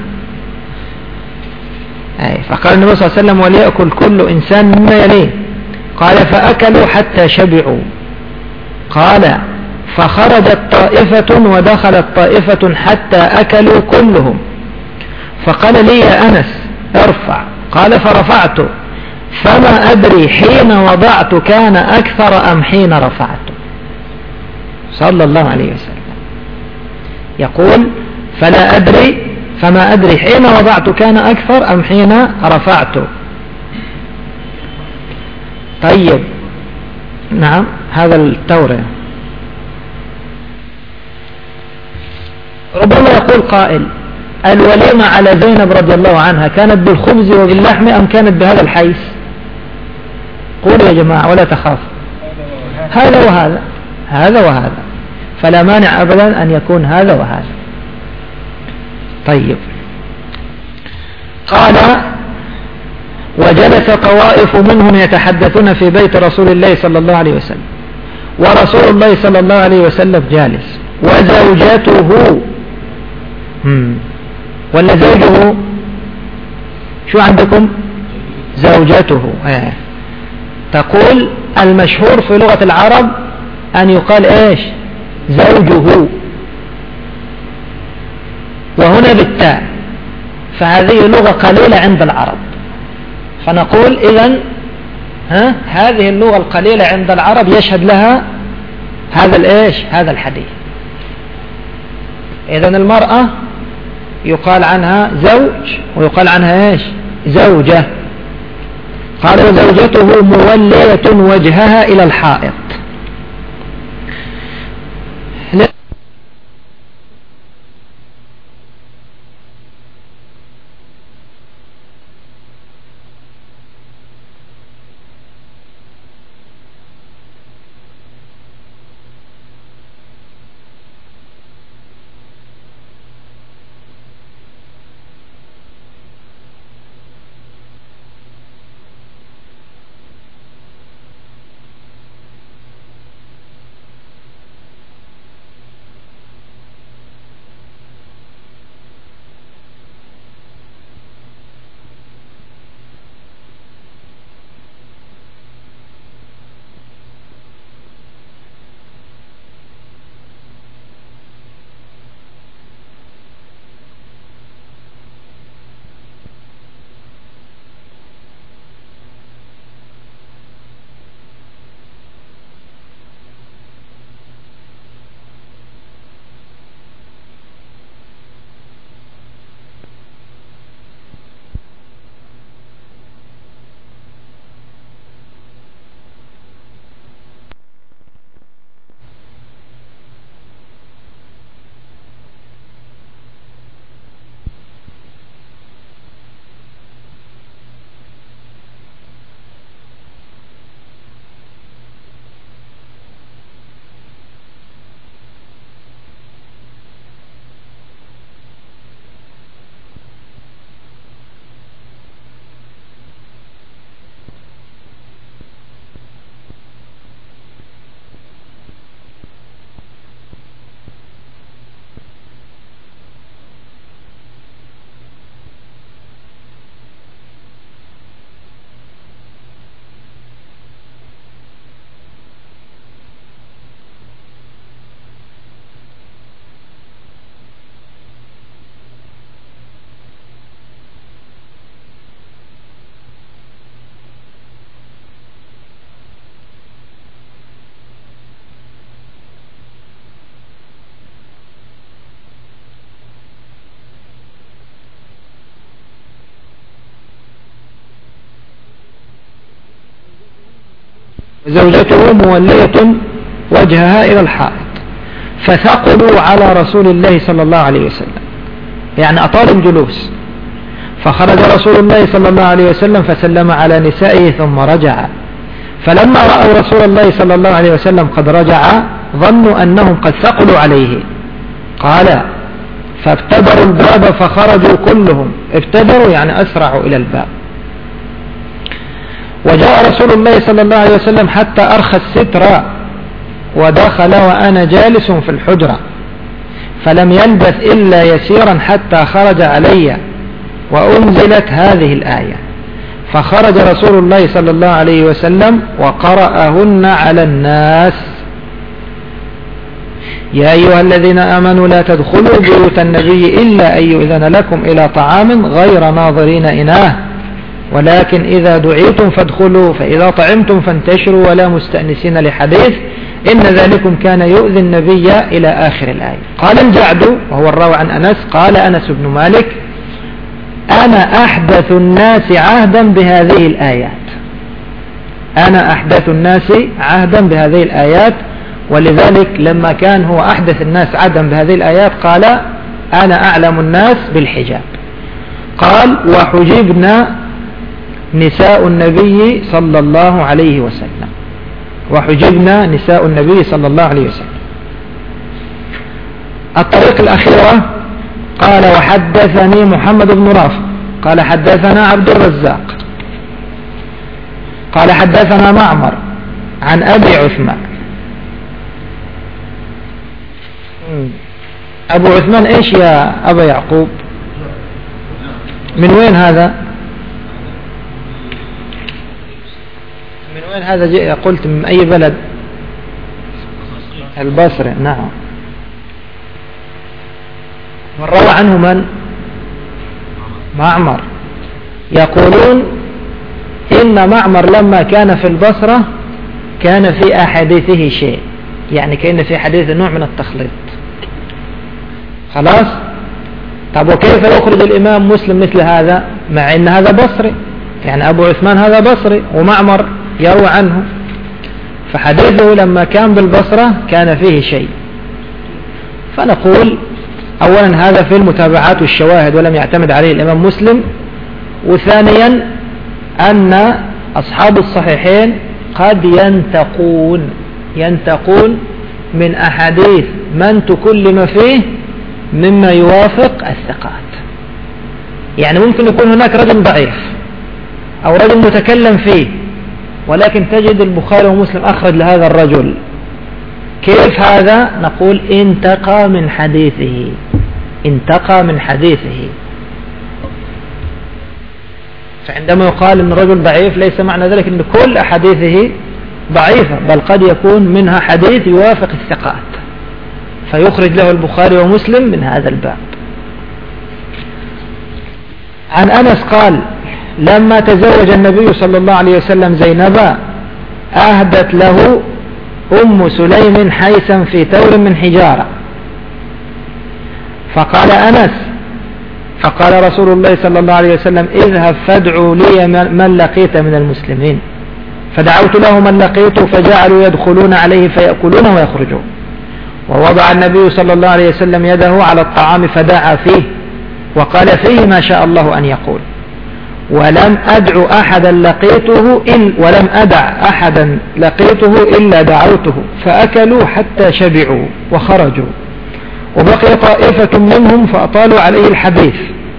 أي فقال النبي صلى الله عليه وسلم وليأكل كل إنسان مما يليه. قال فأكلوا حتى شبعوا. قال فخرجت طائفة ودخلت طائفة حتى أكلوا كلهم. فقال لي يا أنس ارفع. قال فرفعت، فما أدري حين وضعت كان أكثر أم حين رفعت. صلى الله عليه وسلم يقول فلا أدري، فما أدري حين وضعت كان أكثر أم حين رفعت. طيب نعم، هذا التورة. ربما يقول قائل الوليمة على زينب رضي الله عنها كانت بالخبز وباللحم أم كانت بهذا الحيث؟ قولوا يا جماعة ولا تخاف، هذا وهذا، هذا وهذا، فلا مانع أبدا أن يكون هذا وهذا. طيب قال وجلس طوائف منهم يتحدثون في بيت رسول الله صلى الله عليه وسلم، ورسول الله صلى الله عليه وسلم جالس وزوجته، ولا زوجه شو عندكم؟ زوجته. اه. تقول المشهور في لغة العرب أن يقال إيش؟ زوجه، وهنا بالتاء، فهذه لغة قليلة عند العرب، فنقول إذن ها هذه اللغة القليلة عند العرب يشهد لها هذا الإيش؟ هذا الحديث. إذن المرأة يقال عنها زوج ويقال عنها إيش؟ زوجة. قال وزوجته مولية وجهها إلى الحائط. زوجته مولية وجهها إلى الحائط، فثقلوا على رسول الله صلى الله عليه وسلم، يعني أطالوا الجلوس. فخرج رسول الله صلى الله عليه وسلم فسلم على نسائه ثم رجع، فلما رأوا رسول الله صلى الله عليه وسلم قد رجع ظنوا أنهم قد ثقلوا عليه. قال فابتدروا الباب فخرجوا كلهم، ابتدروا يعني أسرعوا إلى الباب. وجاء رسول الله صلى الله عليه وسلم حتى أرخى الستر ودخل وأنا جالس في الحجرة، فلم يلبث إلا يسيرا حتى خرج علي وأنزلت هذه الآية. فخرج رسول الله صلى الله عليه وسلم وقرأهن على الناس: يا أيها الذين آمنوا لا تدخلوا بيوت النبي إلا أن يؤذن لكم إلى طعام غير ناظرين إناه ولكن إذا دعيتم فادخلوا فإذا طعمتم فانتشروا ولا مستأنسين لحديث إن ذلكم كان يؤذي النبي إلى آخر الآية. قال الجعد وهو الراوي عن أنس قال أنس بن مالك: أنا أحدث الناس عهدا بهذه الآيات، أنا أحدث الناس عهدا بهذه الآيات. ولذلك لما كان هو أحدث الناس عهدا بهذه الآيات قال: أنا أعلم الناس بالحجاب. قال: وحجبنا نساء النبي صلى الله عليه وسلم، وحجبنا نساء النبي صلى الله عليه وسلم. الطريق الأخيرة قال: وحدثني محمد بن رافع قال حدثنا عبد الرزاق قال حدثنا معمر عن أبي عثمان. أبو عثمان إيش يا أبا يعقوب؟ من وين هذا؟ وين هذا جئ قلت من أي بلد؟ البصري. نعم. وروى عنه من؟ معمر. يقولون إن معمر لما كان في البصرة كان في أحاديثه شيء، يعني كأن في حديث نوع من التخليط. خلاص. طب وكيف يخرج الإمام مسلم مثل هذا مع إن هذا بصري؟ يعني أبو عثمان هذا بصري ومعمر يروى عنه، فحديثه لما كان بالبصرة كان فيه شيء. فنقول أولا هذا في المتابعات والشواهد ولم يعتمد عليه الإمام مسلم، وثانيا أن أصحاب الصحيحين قد ينتقون ينتقون من أحاديث من تكلم فيه مما يوافق الثقات. يعني ممكن يكون هناك رجل ضعيف أو رجل متكلم فيه، ولكن تجد البخاري ومسلم أخرج لهذا الرجل. كيف هذا؟ نقول انتقى من حديثه انتقى من حديثه. فعندما يقال ان الرجل ضعيف ليس معنى ذلك ان كل أحاديثه ضعيفة، بل قد يكون منها حديث يوافق الثقات فيخرج له البخاري ومسلم من هذا الباب. عن أنس قال لما تزوج النبي صلى الله عليه وسلم زينب أهدت له أم سليم حيثا في تور من حجارة، فقال أنس فقال رسول الله صلى الله عليه وسلم اذهب فادعوا لي من لقيت من المسلمين، فدعوت له من لقيته فجعلوا يدخلون عليه فيأكلون ويخرجون. ووضع النبي صلى الله عليه وسلم يده على الطعام فدعا فيه وقال فيه ما شاء الله أن يقول، ولم أدع أحدا لقيته إن ولم أدع أحدا لقيته إلا دعوته فأكلوا حتى شبعوا وخرجوا، وبقي طائفة منهم فأطالوا عليه الحديث،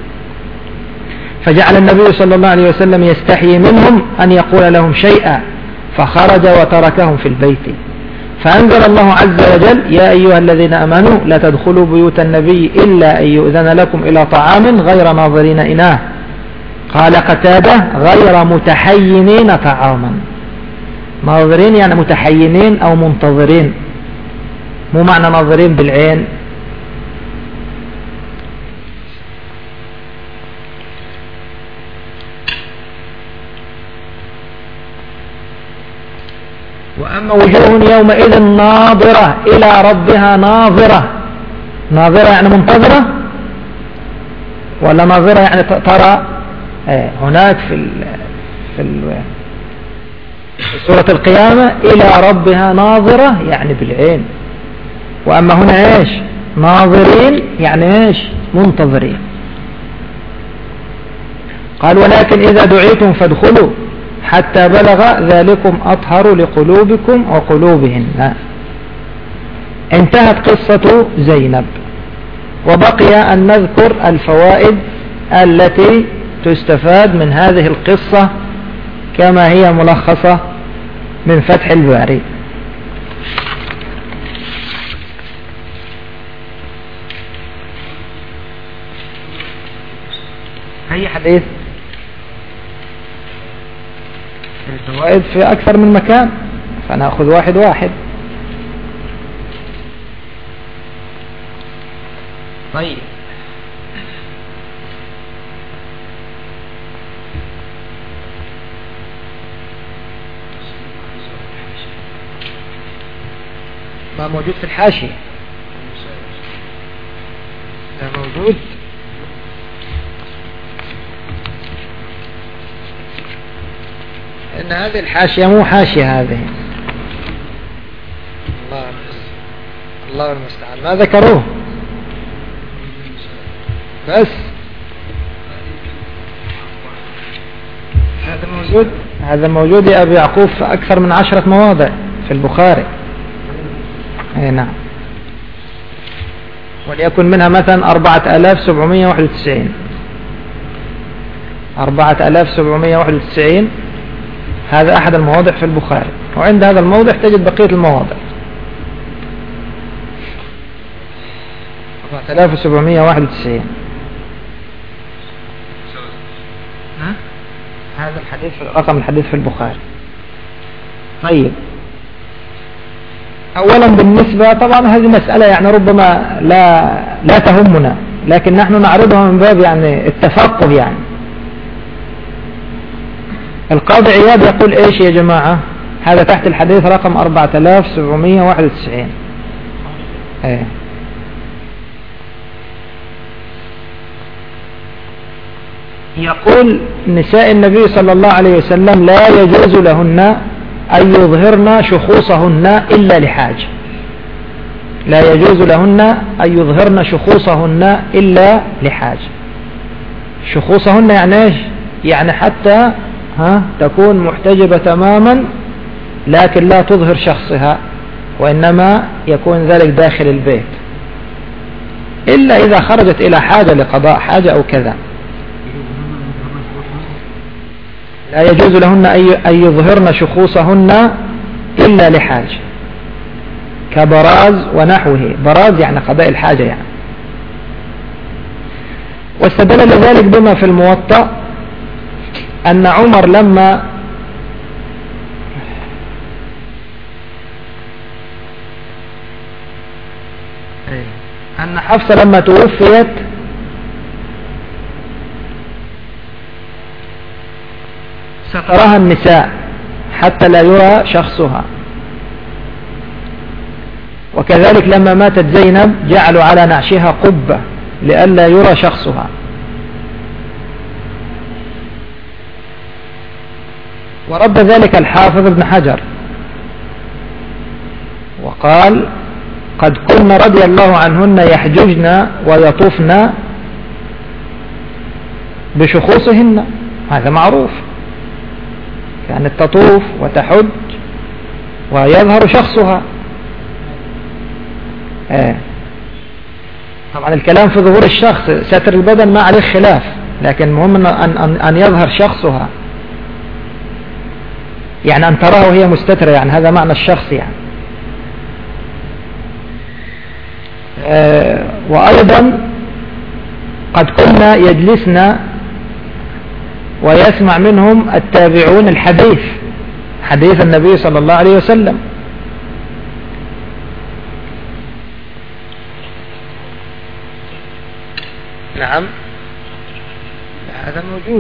فجعل النبي صلى الله عليه وسلم يستحيي منهم أن يقول لهم شيئا فخرج وتركهم في البيت. فأنزل الله عز وجل يا أيها الذين أمنوا لا تدخلوا بيوت النبي إلا أن يؤذن لكم إلى طعام غير ناظرين إناه. قال قتادة غير متحينين طعاما. ناظرين يعني متحينين أو منتظرين، مو معنى ناظرين بالعين. وأما وجوه يومئذ ناظرة إلى ربها ناظرة. ناظرة يعني منتظرة، ولا ناظرة يعني ترى؟ هناك في ال في, ال في سورة القيامة إلى ربها ناظرة يعني بالعين، وأما هنا إيش؟ ناظرين يعني إيش؟ منتظرين. قال ولكن إذا دعيتم فادخلوا حتى بلغ ذلكم أطهر لقلوبكم وقلوبهن. انتهت قصة زينب، وبقي أن نذكر الفوائد التي تستفاد من هذه القصة كما هي ملخصة من فتح الباري. أي حديث؟ الفوائد في أكثر من مكان، فنأخذ واحد واحد. طيب ما موجود في الحاشية؟ لا موجود. إن هذه الحاشية مو حاشية، هذه الله الله المستعان ما ذكروه بس. هذا موجود هذا موجود يا أبي يعقوب في أكثر من عشرة مواضع في البخاري. أي نعم. وليكن منها مثلا أربعة آلاف سبعمائة وواحد وتسعين أربعة آلاف سبعمائة وواحد وتسعين هذا أحد المواضع في البخاري، وعند هذا الموضع تجد بقية المواضع. أربعة آلاف سبعمائة وواحد وتسعين هذا الحديث، رقم الحديث في البخاري. طيب، أولا بالنسبة طبعا هذه مسألة يعني ربما لا لا تهمنا، لكن نحن نعرضها من باب يعني التفقه. يعني القاضي عياض يقول إيش يا جماعة؟ هذا تحت الحديث رقم أربعة آلاف وسبعمائة وواحد وتسعين. ايه يقول نساء النبي صلى الله عليه وسلم لا يجوز لهن أن يظهرن شخوصهن إلا لحاجة. لا يجوز لهن أن يظهرن شخوصهن إلا لحاجة. شخوصهن يعني ايش؟ يعني حتى ها تكون محتجبة تماما، لكن لا تظهر شخصها، وإنما يكون ذلك داخل البيت، إلا إذا خرجت إلى حاجة لقضاء حاجة أو كذا. لا يجوز لهن أن يظهرن شخوصهن إلا لحاجة، كبراز ونحوه. براز يعني قضاء الحاجة يعني. واستدل لذلك بما في الموطأ أن عمر لما أن حفصة لما توفيت سترها النساء حتى لا يرى شخصها، وكذلك لما ماتت زينب جعلوا على نعشها قبة لئلا يرى شخصها. ورد ذلك الحافظ ابن حجر وقال قد كن رضي الله عنهن يحججن ويطوفن بشخوصهن، هذا معروف، كانت تطوف وتحج ويظهر شخصها. آه. طبعا الكلام في ظهور الشخص، ستر البدن ما عليه خلاف، لكن المهم أن, أن, أن يظهر شخصها، يعني أن تراه وهي مستترة، يعني هذا معنى الشخص يعني. آه وأيضا قد كنا يجلسنا ويسمع منهم التابعون الحديث، حديث النبي صلى الله عليه وسلم. نعم هذا موجود،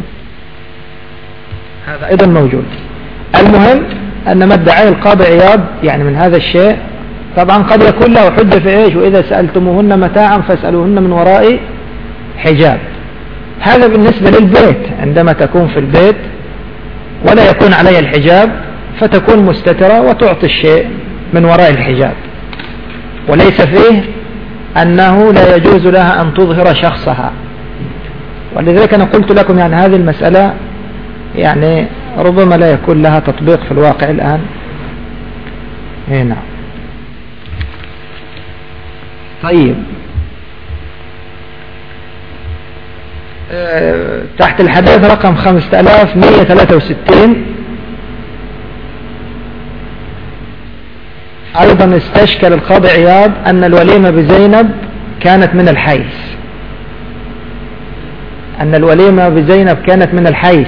هذا أيضا موجود. المهم أن ما ادعاه القاضي عياض يعني من هذا الشيء طبعا قد يكون له حجة في إيش؟ وإذا سألتموهن متاعا فاسألوهن من وراء حجاب. هذا بالنسبة للبيت، عندما تكون في البيت ولا يكون عليها الحجاب فتكون مستترة وتعطي الشيء من وراء الحجاب، وليس فيه أنه لا يجوز لها أن تظهر شخصها. ولذلك أنا قلت لكم يعني هذه المسألة يعني ربما لا يكون لها تطبيق في الواقع الآن. هنا طيب، أه تحت الحديث رقم خمسة آلاف ومئة وثلاثة وستين أيضا استشكل القاضي عياض أن الوليمة بزينب كانت من الحيث، أن الوليمة بزينب كانت من الحيث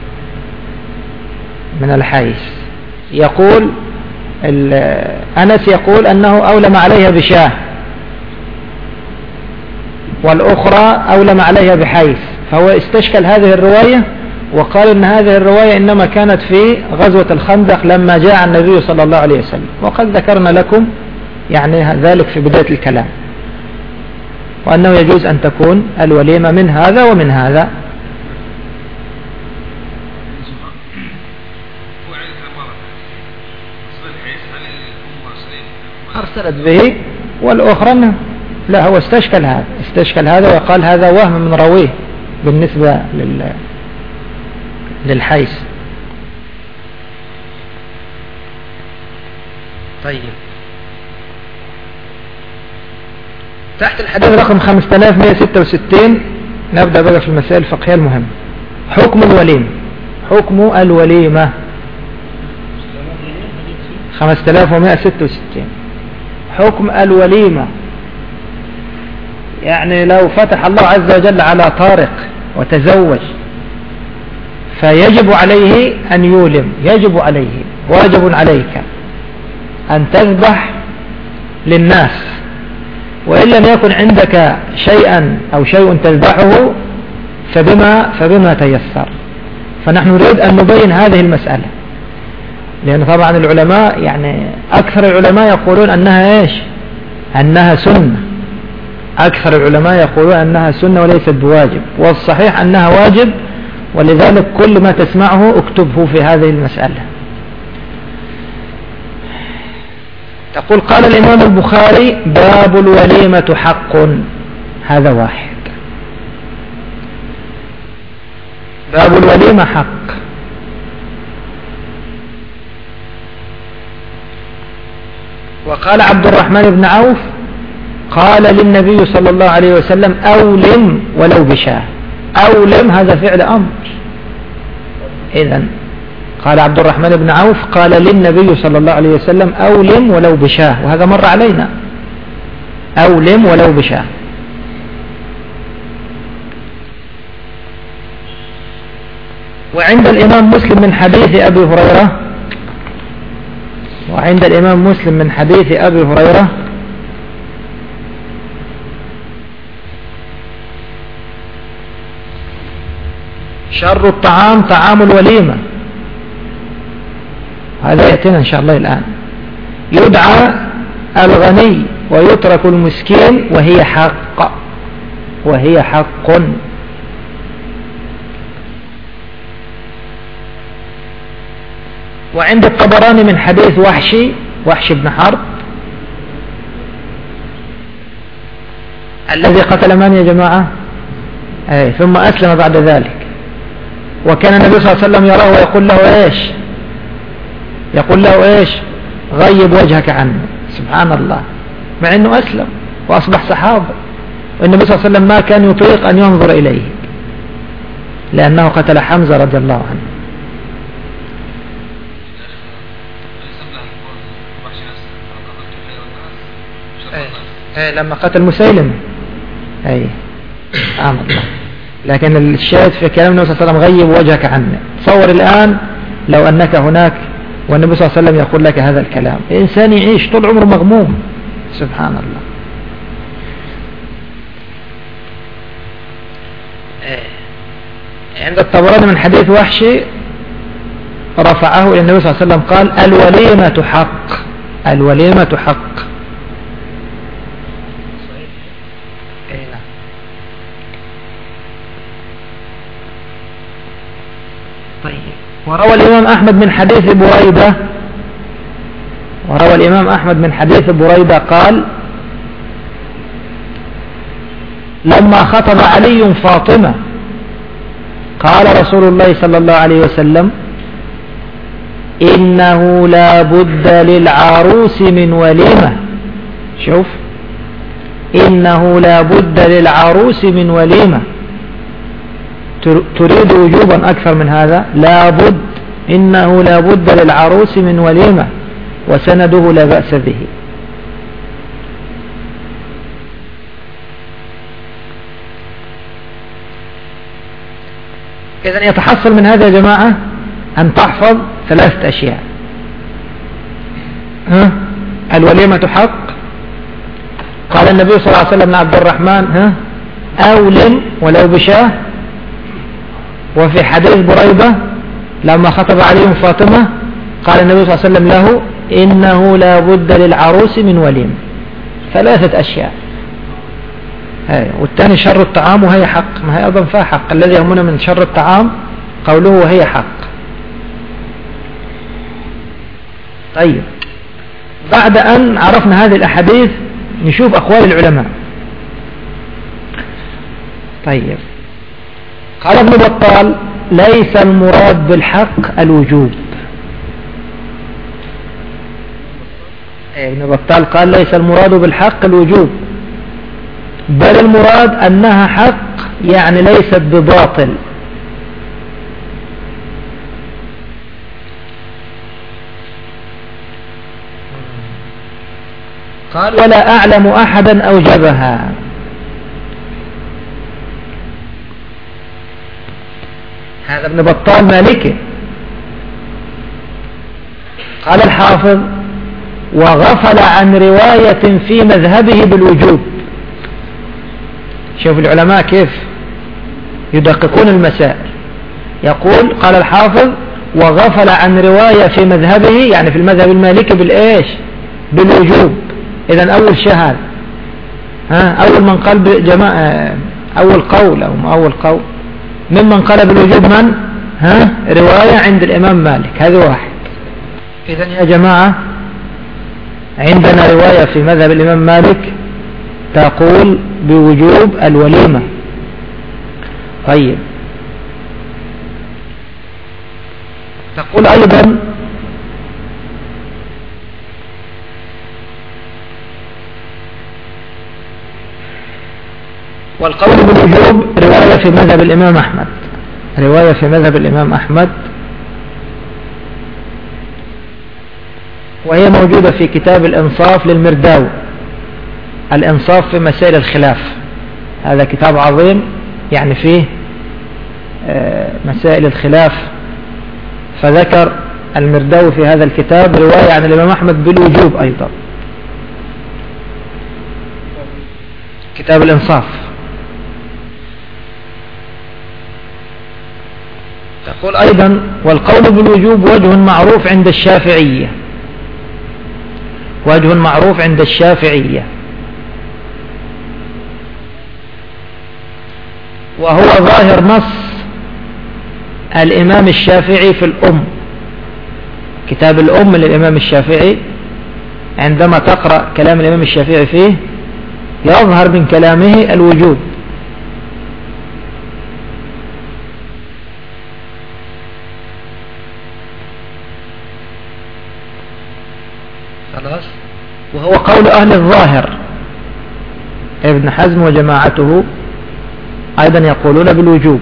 من الحيث يقول أنس يقول أنه أولم عليها بشاه، والأخرى أولم عليها بحيث، فهو استشكل هذه الرواية وقال إن هذه الرواية إنما كانت في غزوة الخندق لما جاء النبي صلى الله عليه وسلم، وقد ذكرنا لكم يعني ذلك في بداية الكلام، وأنه يجوز أن تكون الوليمة من هذا ومن هذا. أرسلت به والأخرى لا، هو استشكل هذا استشكل هذا وقال هذا وهم من رويه بالنسبة لل للحيث. طيب، تحت الحديث رقم خمسة آلاف ومئة وستة وستين نبدأ بقى في المسائل الفقهية المهمة. حكم الوليمة، حكم الوليمة خمسة آلاف ومئة وستة وستين. حكم الوليمة يعني لو فتح الله عز وجل على طارق وتزوج فيجب عليه أن يولم، يجب عليه، واجب عليك أن تذبح للناس، وإن لم يكن عندك شيئا أو شيء تذبحه فبما, فبما تيسر. فنحن نريد أن نبين هذه المسألة، لأن طبعا العلماء يعني أكثر العلماء يقولون أنها إيش؟ أنها سنة. أكثر العلماء يقولون أنها سنة وليست بواجب، والصحيح أنها واجب، ولذلك كل ما تسمعه اكتبه في هذه المسألة. تقول قال الإمام البخاري باب الوليمة حق، هذا واحد. باب الوليمة حق. وقال عبد الرحمن بن عوف قال للنبي صلى الله عليه وسلم أولم ولو بشاه. أولم هذا فعل أمر. إذن قال عبد الرحمن بن عوف قال للنبي صلى الله عليه وسلم أولم ولو بشاه، وهذا مر علينا، أولم ولو بشاه. وعند الإمام مسلم من حديث أبي هريرة وعند الإمام مسلم من حديث أبي هريرة شر الطعام طعام الوليمة، هذا يأتينا إن شاء الله الآن. يدعى الغني ويترك المسكين، وهي حق، وهي حق. وعند الطبراني من حديث وحشي وحشي بن حرب الذي قتل من يا جماعة؟ أي ثم أسلم بعد ذلك، وكان النبي صلى الله عليه وسلم يراه ويقول له إيش؟ يقول له إيش؟ غيب وجهك عنه. سبحان الله، مع أنه أسلم وأصبح صحابة، والنبي صلى الله عليه وسلم ما كان يطيق أن ينظر إليه لأنه قتل حمزة رضي الله عنه. أي لما قتل مسيلم، أي آمن الله. لكن الشاهد في كلام النبي صلى الله عليه وسلم غيب وجهك عنه. تصور الآن لو أنك هناك والنبي صلى الله عليه وسلم يقول لك هذا الكلام، إنسان يعيش طول عمره مغموم. سبحان الله. عند الطبراني من حديث وحشي رفعه إلى النبي صلى الله عليه وسلم قال الوليمة حق، الوليمة حق. طيب. وروى الإمام أحمد من حديث بريدة وروى الإمام أحمد من حديث بريدة قال لما خطب علي فاطمة قال رسول الله صلى الله عليه وسلم إنه لا بد للعروس من وليمة. شوف، إنه لا بد للعروس من وليمة، تريد وجوبا أكثر من هذا؟ لا بد، إنه لا بد للعروس من وليمة، وسنده لا بأس به. إذن يتحصل من هذا يا جماعة أن تحفظ ثلاثة أشياء. ها؟ الوليمة حق، قال النبي صلى الله عليه وسلم لعبد الرحمن ها أولم ولو بشاه. وفي حديث بريدة لما خطب عليهم فاطمة قال النبي صلى الله عليه وسلم له إنه لا بد للعروس من وليمة. ثلاثة أشياء. والثاني شر الطعام وهي حق، ما هي أيضا فيها حق. الذي يهمنا من شر الطعام قوله وهي حق. طيب، بعد أن عرفنا هذه الأحاديث نشوف أقوال العلماء. طيب، قال ابن بطال ليس المراد بالحق الوجوب. ابن بطال قال ليس المراد بالحق الوجوب، بل المراد أنها حق، يعني ليست بباطل. قال ولا أعلم أحدا أوجبها. هذا ابن بطال مالكي. قال الحافظ وغفل عن رواية في مذهبه بالوجوب. شوف العلماء كيف يدققون المسائل. يقول قال الحافظ وغفل عن رواية في مذهبه، يعني في المذهب المالكي بالإيش؟ بالوجوب. إذن أول شهر ها أول من قال بجماعة أول قول أو أول قول ممن قال بالوجوب من ها رواية عند الإمام مالك. هذا واحد. إذن يا جماعة عندنا رواية في مذهب الإمام مالك تقول بوجوب الوليمة. طيب تقول أيضا والقول بالوجوب رواية في مذهب الإمام أحمد، رواية في مذهب الإمام أحمد، وهي موجودة في كتاب الإنصاف للمرداوي. الإنصاف في مسائل الخلاف، هذا كتاب عظيم يعني فيه مسائل الخلاف. فذكر المرداوي في هذا الكتاب رواية عن الإمام أحمد بالوجوب أيضا، كتاب الإنصاف. تقول أيضا والقول بالوجوب وجه معروف عند الشافعية، وجه معروف عند الشافعية، وهو ظاهر نص الإمام الشافعي في الأم، كتاب الأم للإمام الشافعي. عندما تقرأ كلام الإمام الشافعي فيه يظهر من كلامه الوجوب. خلاص. وهو قول أهل الظاهر، ابن حزم وجماعته أيضا يقولون بالوجوب.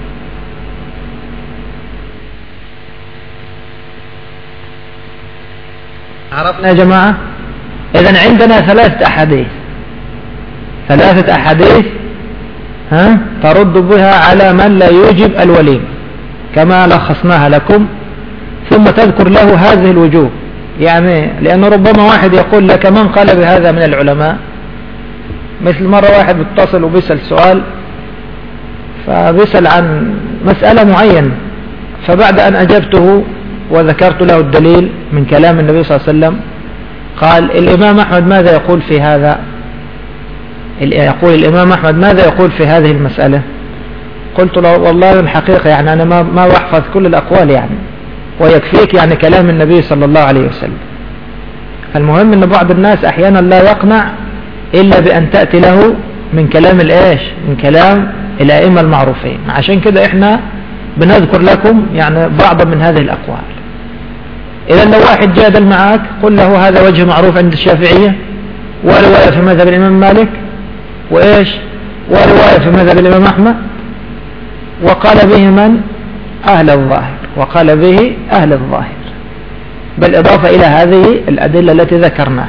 عرفنا يا جماعة؟ إذن عندنا ثلاثة أحاديث، ثلاثة أحاديث ها ترد بها على من لا يوجب الوليمة كما لخصناها لكم، ثم تذكر له هذه الوجوه. يعني لأنه ربما واحد يقول لك من قال بهذا من العلماء، مثل مرة واحد بيتصل وبيسأل سؤال، فبيسأل عن مسألة معينة، فبعد أن أجبته وذكرت له الدليل من كلام النبي صلى الله عليه وسلم قال الإمام أحمد ماذا يقول في هذا؟ يقول الإمام أحمد ماذا يقول في هذه المسألة؟ قلت له والله الحقيقة يعني أنا ما ما بحفظ كل الأقوال يعني، ويكفيك يعني كلام النبي صلى الله عليه وسلم. المهم أن بعض الناس أحيانا لا يقنع إلا بأن تأتي له من كلام الإيش؟ من كلام الأئمة المعروفين. عشان كده إحنا بنذكر لكم يعني بعض من هذه الأقوال. إذا لو واحد جادل معك قل له هذا وجه معروف عند الشافعية، ورواية في مذهب الإمام مالك، وإيش؟ ورواية في مذهب الإمام أحمد، وقال به من؟ أهل الظاهر، وقال به أهل الظاهر، بالإضافة إلى هذه الأدلة التي ذكرناها.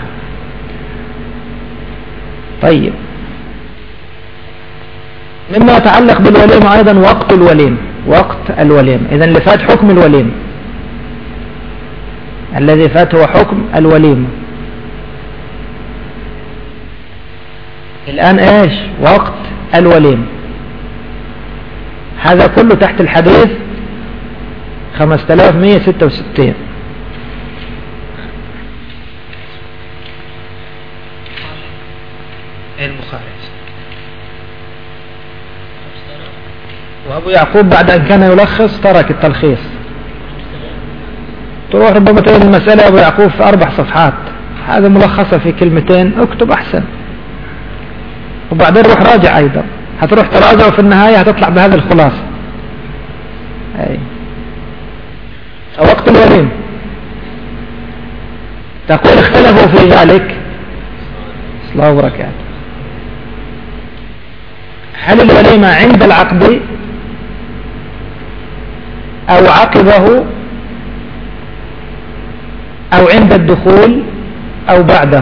طيب مما يتعلق بالوليمة أيضا وقت الوليمة، وقت الوليمة. إذن اللي فات حكم الوليمة، الذي فات هو حكم الوليمة. الآن إيش؟ وقت الوليمة. هذا كله تحت الحديث خمسة آلاف ومئة وستة وستين. البخاري. وأبو يعقوب بعد أن كان يلخص ترك التلخيص. تروح ربما تقول المسألة أبو يعقوب في أربع صفحات، هذا ملخصة في كلمتين، اكتب أحسن. وبعدين روح راجع أيضا، هتروح تراجع وفي النهاية هتطلع بهذه الخلاصة. أي وقت الوليمة تقول اختلفوا في ذلك. الله وبركاته. هل الوليمة عند العقد أو عقبه أو عند الدخول أو بعده؟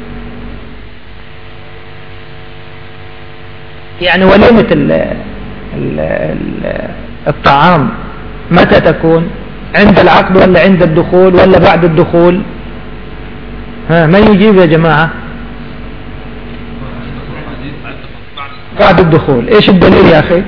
يعني وليمة الطعام متى تكون؟ عند العقد ولا عند الدخول ولا بعد الدخول؟ ها من يجيب يا جماعة؟ بعد الدخول. ايش الدليل يا اخي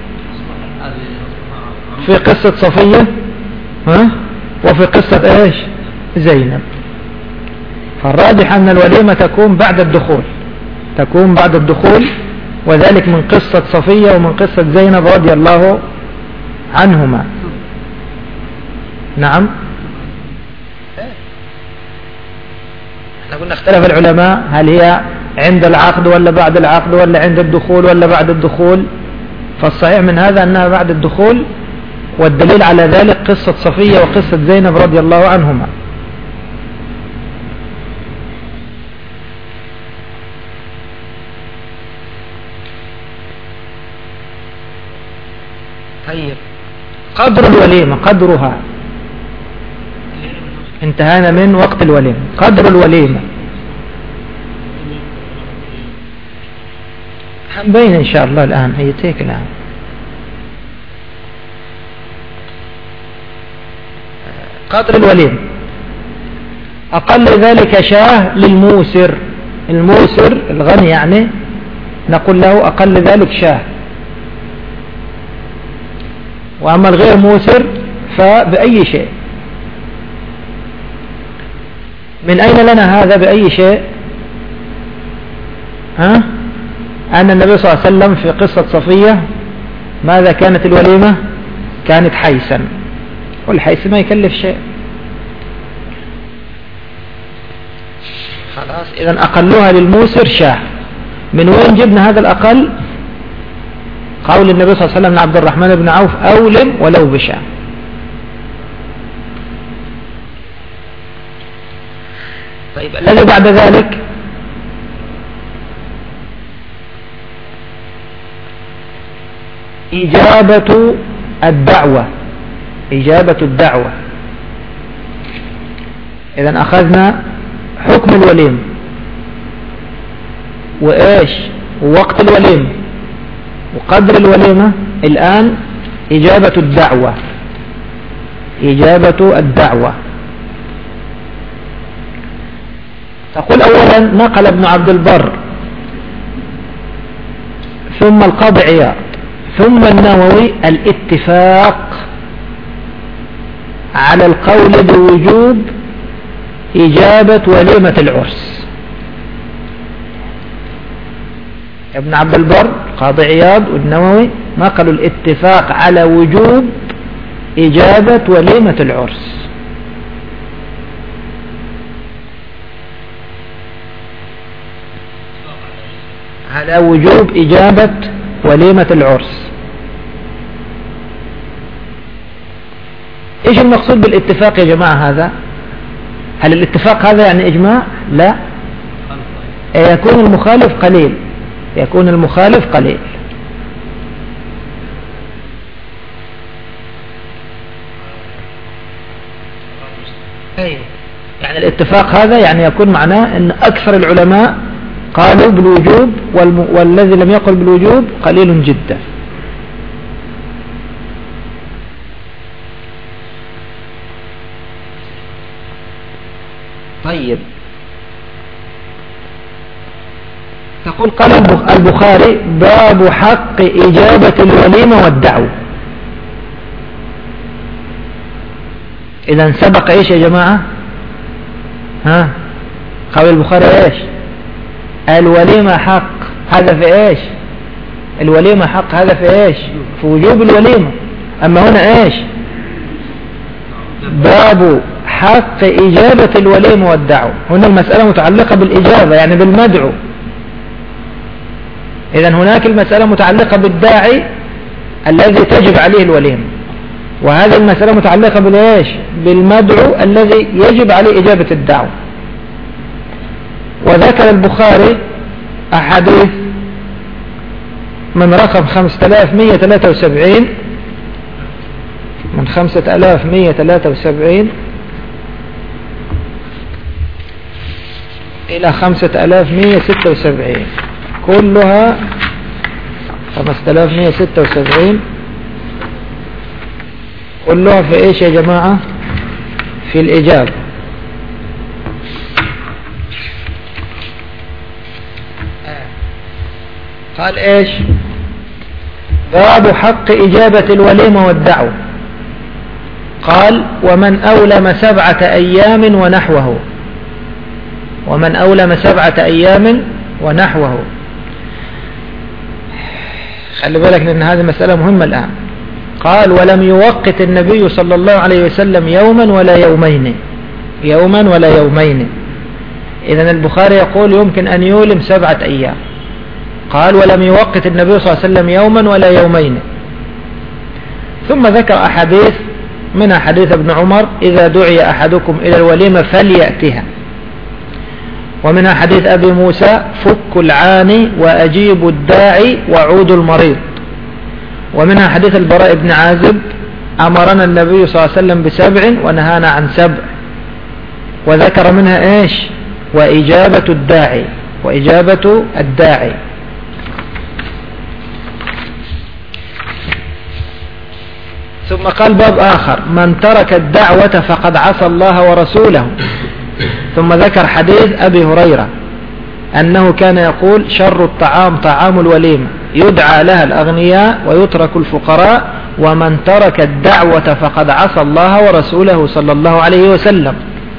في قصة صفية ها وفي قصة ايش زينب؟ فالراجح ان الوليمة تكون بعد الدخول، تكون بعد الدخول، وذلك من قصة صفية ومن قصة زينب رضي الله عنهما. نعم. احنا قلنا اختلف العلماء هل هي عند العقد ولا بعد العقد ولا عند الدخول ولا بعد الدخول، فالصحيح من هذا انها بعد الدخول، والدليل على ذلك قصة صفية وقصة زينب رضي الله عنهما. طيب قدر الوليمة، قدرها، انتهينا من وقت الوليمة. قدر الوليمة حنبين ان شاء الله الان، هيتيك الان. قدر الوليمة اقل ذلك شاه للموسر، الموسر الغني يعني نقول له اقل ذلك شاه، واما الغير موسر فبأي شيء. من اين لنا هذا بأي شيء؟ ها أن النبي صلى الله عليه وسلم في قصة صفية ماذا كانت الوليمة؟ كانت حيسا، والحيس ما يكلف شيء. خلاص إذن أقلها للموسر شاه. من وين جبنا هذا الأقل؟ قول النبي صلى الله عليه وسلم لعبد الرحمن بن عوف أولم ولو بشاه. طيب الذي بعد ذلك إجابة الدعوة، إجابة الدعوة. إذن أخذنا حكم الوليمة وإيش وقت الوليمة وقدر الوليمة، الآن إجابة الدعوة، إجابة الدعوة. تقول أولا نقل ابن عبد البر ثم القاضي عياض ثم النووي الاتفاق على القول بوجوب إجابة وليمة العرس. ابن عبد البر قاضي عياض والنووي نقلوا الاتفاق على وجوب إجابة وليمة العرس. على وجوب إجابة وليمة العرس. ايش المقصود بالاتفاق يا جماعة هذا؟ هل الاتفاق هذا يعني اجماع؟ لا، يكون المخالف قليل، يكون المخالف قليل. ايوه يعني الاتفاق هذا يعني يكون معناه ان اكثر العلماء قالوا بالوجوب والم... والذي لم يقل بالوجوب قليل جدا. طيب تقول قال البخاري باب حق إجابة الوليمة والدعوة. إذا سبق إيش يا جماعة؟ ها قال البخاري إيش؟ الوليمة حق، هذا في إيش؟ الوليمة حق هذا في إيش؟ في وجوب الوليمة. أما هنا إيش؟ باب حق إجابة الوليمة والدعوة. هنا المسألة متعلقة بالإجابة يعني بالمدعو. إذن هناك المسألة متعلقة بالداعي الذي تجب عليه الوليمة، وهذه المسألة متعلقة بالإيش؟ بالمدعو الذي يجب عليه إجابة الدعوة. وذكر البخاري أحاديث من رقم خمسة آلاف ومئة وثلاثة وسبعين، من خمسة آلاف ومئة وثلاثة وسبعين إلى خمسة آلاف ومئة وستة وسبعين، كلها خمسة آلاف ومئة وستة وسبعين كلها في ايش يا جماعة؟ في الإجابة. قال ايش؟ باب حق إجابة الوليمة والدعوة. قال ومن أولم سبعة أيام ونحوه، ومن أولم سبعة أيام ونحوه. خلي بالك لأن هذه مسألة مهمة الآن. قال ولم يوقت النبي صلى الله عليه وسلم يوما ولا يومين، يوما ولا يومين. إذن البخاري يقول يمكن أن يولم سبعة أيام. قال ولم يوقت النبي صلى الله عليه وسلم يوما ولا يومين. ثم ذكر أحاديث، منها حديث ابن عمر إذا دعي أحدكم إلى الوليمة فليأتها، ومنها حديث أبي موسى فك العاني وأجيب الداعي وعود المريض، ومنها حديث البراء بن عازب أمرنا النبي صلى الله عليه وسلم بسبع ونهانا عن سبع. وذكر منها إيش؟ وإجابة الداعي، وإجابة الداعي. ثم قال باب آخر من ترك الدعوة فقد عصى الله ورسوله. ثم ذكر حديث أبي هريرة أنه كان يقول شر الطعام طعام الوليمة يدعى لها الأغنياء ويترك الفقراء، ومن ترك الدعوة فقد عصى الله ورسوله صلى الله عليه وسلم.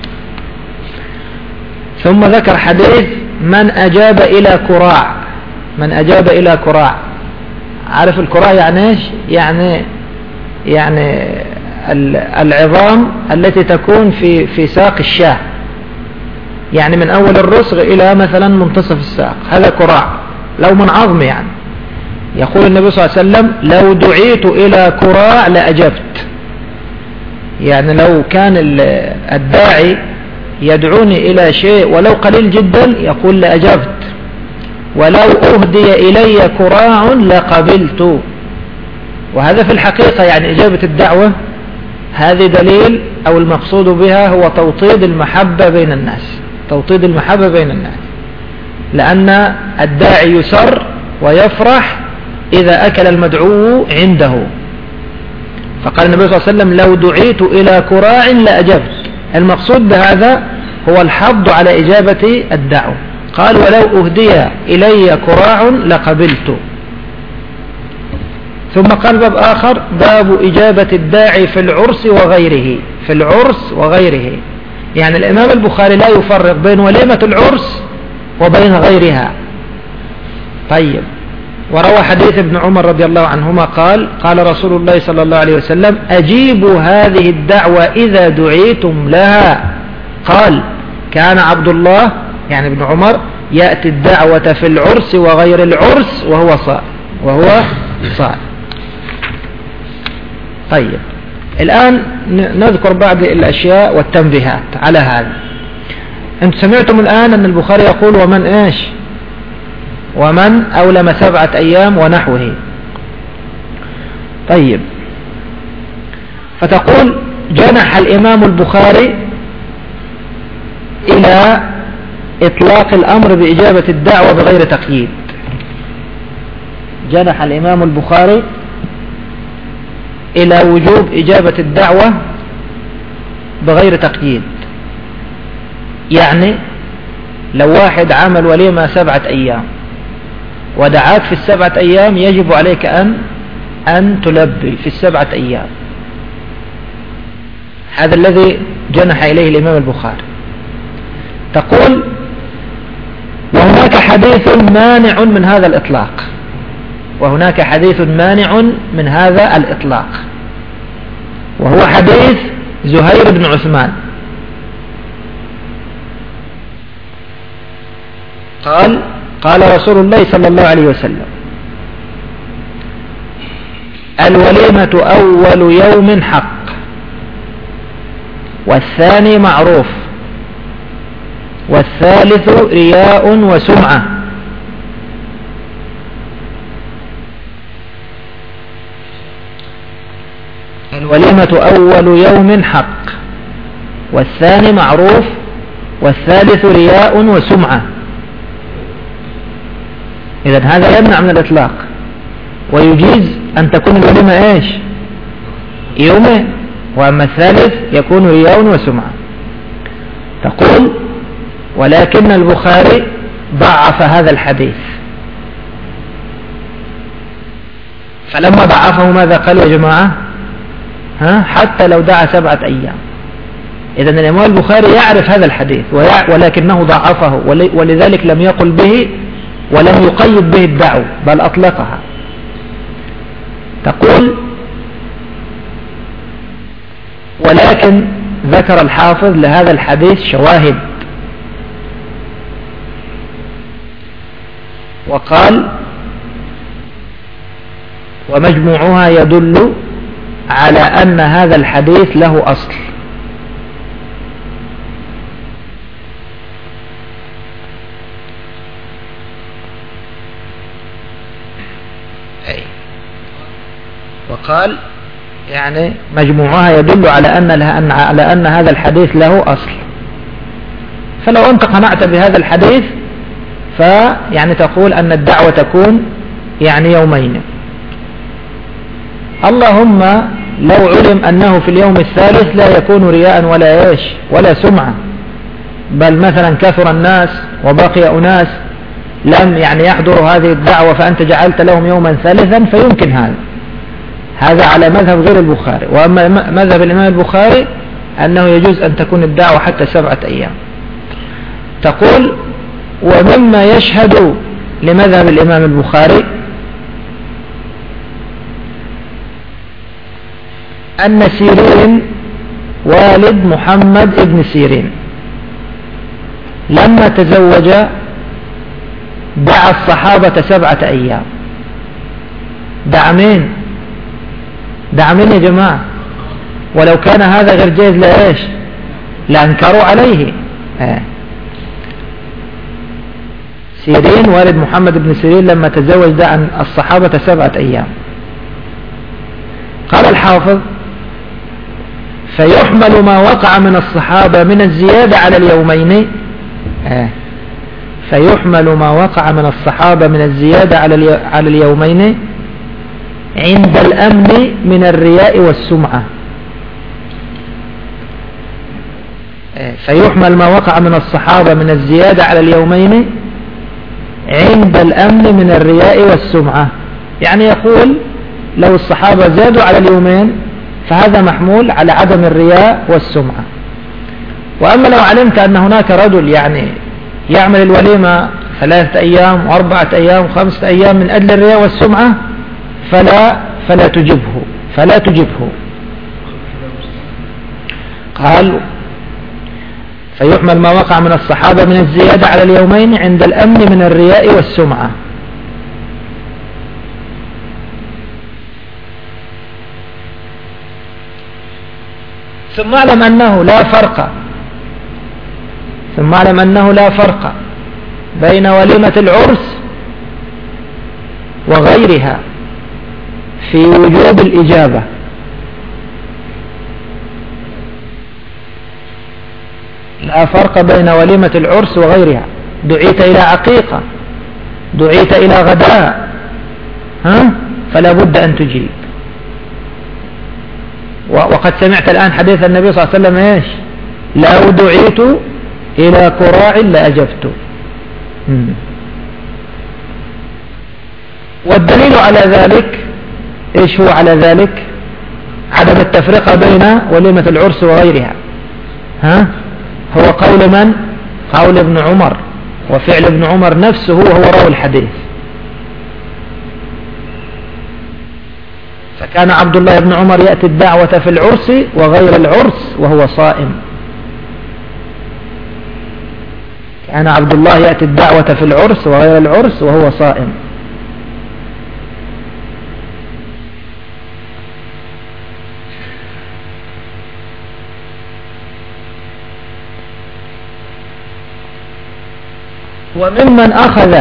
ثم ذكر حديث من أجاب إلى كراع، من أجاب إلى كراع. عارف الكراع يعني إيش؟ يعني يعني العظام التي تكون في في ساق الشاة، يعني من أول الرسغ إلى مثلا منتصف الساق، هذا كراع لو من عظم. يعني يقول النبي صلى الله عليه وسلم لو دعيت إلى كراع لأجبت، يعني لو كان الداعي يدعوني إلى شيء ولو قليل جدا يقول لأجبت، ولو أهدي إلي كراع لقبلت. وهذا في الحقيقة يعني إجابة الدعوة هذه دليل أو المقصود بها هو توطيد المحبة بين الناس، توطيد المحبة بين الناس، لأن الداعي يسر ويفرح إذا أكل المدعو عنده. فقال النبي صلى الله عليه وسلم لو دعيت إلى كراع لأجبت. المقصود بهذا هو الحض على إجابة الدعوة. قال ولو أهدي إلي كراع لقبلت. ثم قال باب آخر باب إجابة الداعي في العرس وغيره، في العرس وغيره. يعني الإمام البخاري لا يفرق بين وليمة العرس وبين غيرها. طيب، وروى حديث ابن عمر رضي الله عنهما قال قال رسول الله صلى الله عليه وسلم أجيبوا هذه الدعوة إذا دعيتم لها. قال كان عبد الله يعني ابن عمر يأتي الدعوة في العرس وغير العرس وهو صائم، وهو صائم. طيب، الآن نذكر بعض الأشياء والتنبيهات على هذا. أنتم سمعتم الآن أن البخاري يقول ومن إيش؟ ومن أولم سبعة أيام ونحوه. طيب، فتقول جنح الإمام البخاري إلى إطلاق الأمر بإجابة الدعوة بغير تقييد. جنح الإمام البخاري إلى وجوب إجابة الدعوة بغير تقييد. يعني لو واحد عمل وليمة سبعة أيام ودعاك في السبعة أيام يجب عليك أن أن تلبي في السبعة أيام. هذا الذي جنح إليه الإمام البخاري. تقول وهناك حديث مانع من هذا الإطلاق، وهناك حديث مانع من هذا الإطلاق، وهو حديث زهير بن عثمان. قال قال رسول الله صلى الله عليه وسلم الوليمة أول يوم حق، والثاني معروف، والثالث رياء وسمعة. الوليمة أول يوم حق، والثاني معروف، والثالث رياء وسمعة. إذن هذا يمنع من الإطلاق. ويجيز أن تكون الوليمة إيش يومين، وأما الثالث يكون رياء وسمعة. تقول ولكن البخاري ضعف هذا الحديث، فلما ضعفه ماذا قال يا جماعة؟ ها حتى لو دعا سبعة أيام. إذن الإمام البخاري يعرف هذا الحديث ولكنه ضعفه، ولذلك لم يقل به ولم يقيد به الدعوة بل أطلقها. تقول ولكن ذكر الحافظ لهذا الحديث شواهد، وقال ومجموعها يدل على أن هذا الحديث له أصل. أي وقال يعني مجموعها يدل على أن, أن على أن هذا الحديث له أصل. فلو أنت قنعت بهذا الحديث فيعني تقول أن الدعوة تكون يعني يومين. اللهم لو علم أنه في اليوم الثالث لا يكون رياء ولا إيش ولا سمعة، بل مثلا كثر الناس وبقي أناس لم يعني يحضروا هذه الدعوة فأنت جعلت لهم يوما ثالثا فيمكن هذا هذا على مذهب غير البخاري. وأما مذهب الإمام البخاري أنه يجوز أن تكون الدعوة حتى سبعة أيام. تقول ومما يشهد لمذهب الإمام البخاري أن سيرين والد محمد ابن سيرين لما تزوج دعا الصحابة سبعة أيام. دعا مين؟ دعا مين يا جماعة؟ ولو كان هذا غير جائز لا إيش لأنكروا عليه. آه. سيرين والد محمد ابن سيرين لما تزوج دعا الصحابة سبعة أيام. قال الحافظ فيحمل ما وقع من الصحابة من الزيادة على اليومين آه. فيحمل ما وقع من الصحابة من الزيادة على على اليومين عند الأمن من الرياء والسمعة. آه. فيحمل ما وقع من الصحابة من الزيادة على اليومين عند الأمن من الرياء والسمعة. يعني يقول لو الصحابة زادوا على اليومين فهذا محمول على عدم الرياء والسمعة. وأما لو علمت أن هناك رجل يعني يعمل الوليمة ثلاثة أيام وأربعة أيام وخمسة أيام من أجل الرياء والسمعة فلا فلا تجبه فلا تجبه. قال فيحمل ما وقع من الصحابة من الزيادة على اليومين عند الأمن من الرياء والسمعة. ثم اعلم أنه لا فرق ثم اعلم أنه لا فرق بين وليمة العرس وغيرها في وجوب الإجابة. لا فرق بين وليمة العرس وغيرها. دعيت إلى عقيقة، دعيت إلى غداء، ها فلا بد أن تجيب. وقد سمعت الآن حديث النبي صلى الله عليه وسلم إيش لو دعيت إلى كراع لأجبت. والدليل على ذلك إيش هو على ذلك؟ عدم التفرقة بين وليمة العرس وغيرها. ها هو قول من؟ قول ابن عمر وفعل ابن عمر نفسه وهو راوي الحديث. فكان عبد الله بن عمر يأتي الدعوة في العرس وغير العرس وهو صائم. كان عبد الله يأتي الدعوة في العرس وغير العرس وهو صائم. وممن أخذ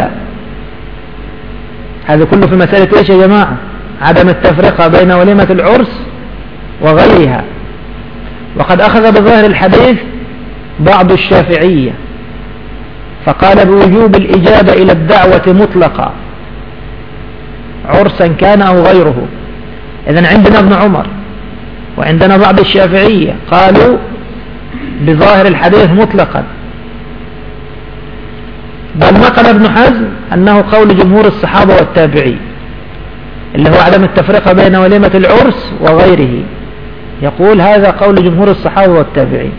هذا كله في مسألة إيش يا جماعة؟ عدم التفرقة بين وليمة العرس وغيرها. وقد أخذ بظاهر الحديث بعض الشافعية فقال بوجوب الإجابة إلى الدعوة مطلقا، عرسا كان أو غيره. إذن عندنا ابن عمر وعندنا بعض الشافعية قالوا بظاهر الحديث مطلقا، بل نقل ابن حزم أنه قول جمهور الصحابة والتابعين اللي هو عدم التفرقة بين وليمة العرس وغيره، يقول هذا قول جمهور الصحابة والتابعين.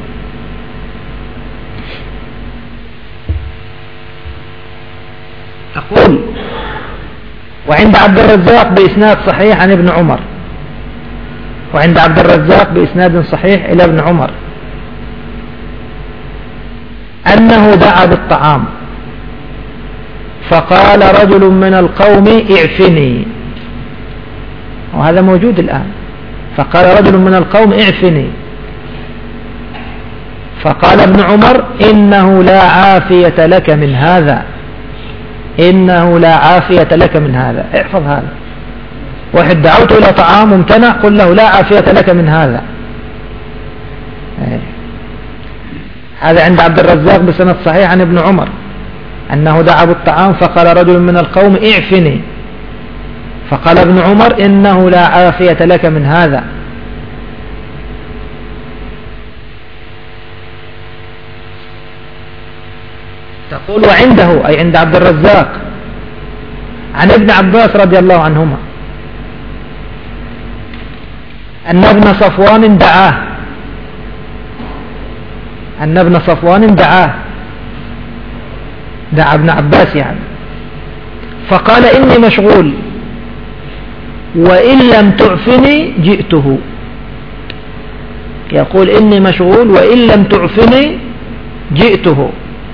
أقول وعند عبد الرزاق بإسناد صحيح عن ابن عمر، وعند عبد الرزاق بإسناد صحيح إلى ابن عمر أنه دعا بالطعام فقال رجل من القوم اعفني، وهذا موجود الآن، فقال رجل من القوم اعفني، فقال ابن عمر إنه لا عافية لك من هذا، إنه لا عافية لك من هذا، احفظ هذا. واحد دعوته إلى طعام ممتنع قل له لا عافية لك من هذا. هذا عند عبد الرزاق بسند صحيح عن ابن عمر أنه دعا بالطعام فقال رجل من القوم اعفني، فقال ابن عمر إنه لا عافية لك من هذا. تقول وعنده أي عند عبد الرزاق عن ابن عباس رضي الله عنهما أن ابن صفوان دعاه، أن ابن صفوان دعاه، دعا ابن عباس يعني، فقال إني مشغول وإن لم تعفني جئته، يقول إني مشغول وإن لم تعفني جئته.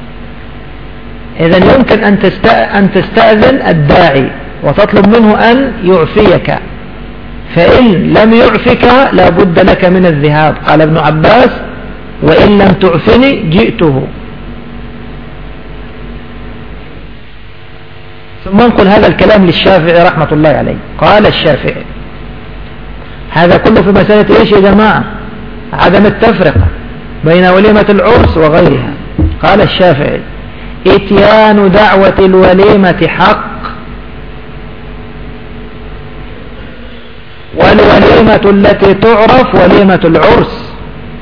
إذن يمكن أن تستأذن الداعي وتطلب منه أن يعفيك، فإن لم يعفك لا بد لك من الذهاب. قال ابن عباس وإن لم تعفني جئته. ثم نقول هذا الكلام للشافعي رحمة الله عليه. قال الشافعي هذا كله في مسألة إيش يا جماعة؟ عدم التفرقة بين وليمة العرس وغيرها. قال الشافعي اتيان دعوة الوليمة حق، والوليمة التي تعرف وليمة العرس.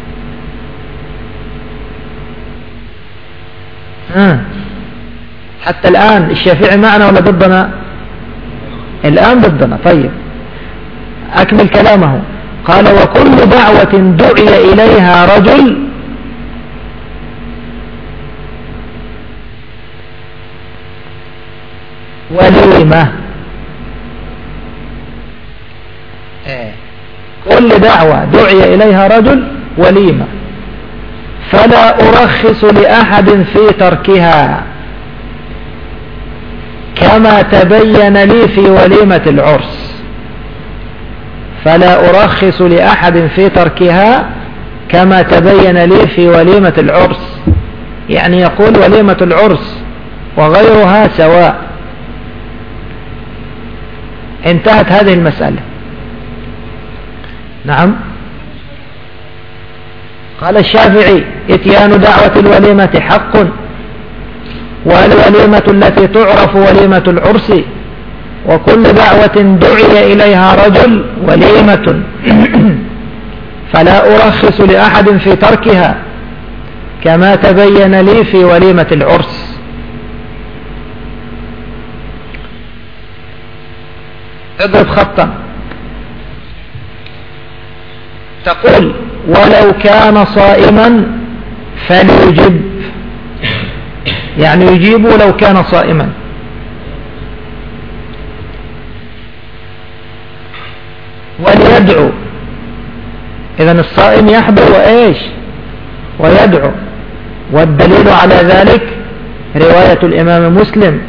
ها حتى الآن الشافعي معنا ولا ضدنا؟ الآن ضدنا. طيب أكمل كلامه. قال وكل دعوة دعي إليها رجل وليمة، كل دعوة دعي إليها رجل وليمة، فلا أرخص لأحد في تركها كما تبين لي في وليمة العرس. فلا أرخص لأحد في تركها كما تبين لي في وليمة العرس، يعني يقول وليمة العرس وغيرها سواء. انتهت هذه المسألة. نعم. قال الشافعي اتيان دعوة الوليمة حق، والوليمة التي تعرف وليمة العرس، وكل دعوة دعي إليها رجل وليمة، فلا أرخص لأحد في تركها كما تبين لي في وليمة العرس. اضرب خطا. تقول ولو كان صائما فليجب، يعني يجيب لو كان صائما. وليدعو، إذن الصائم يحضر وإيش ويدعو، والدليل على ذلك رواية الإمام مسلم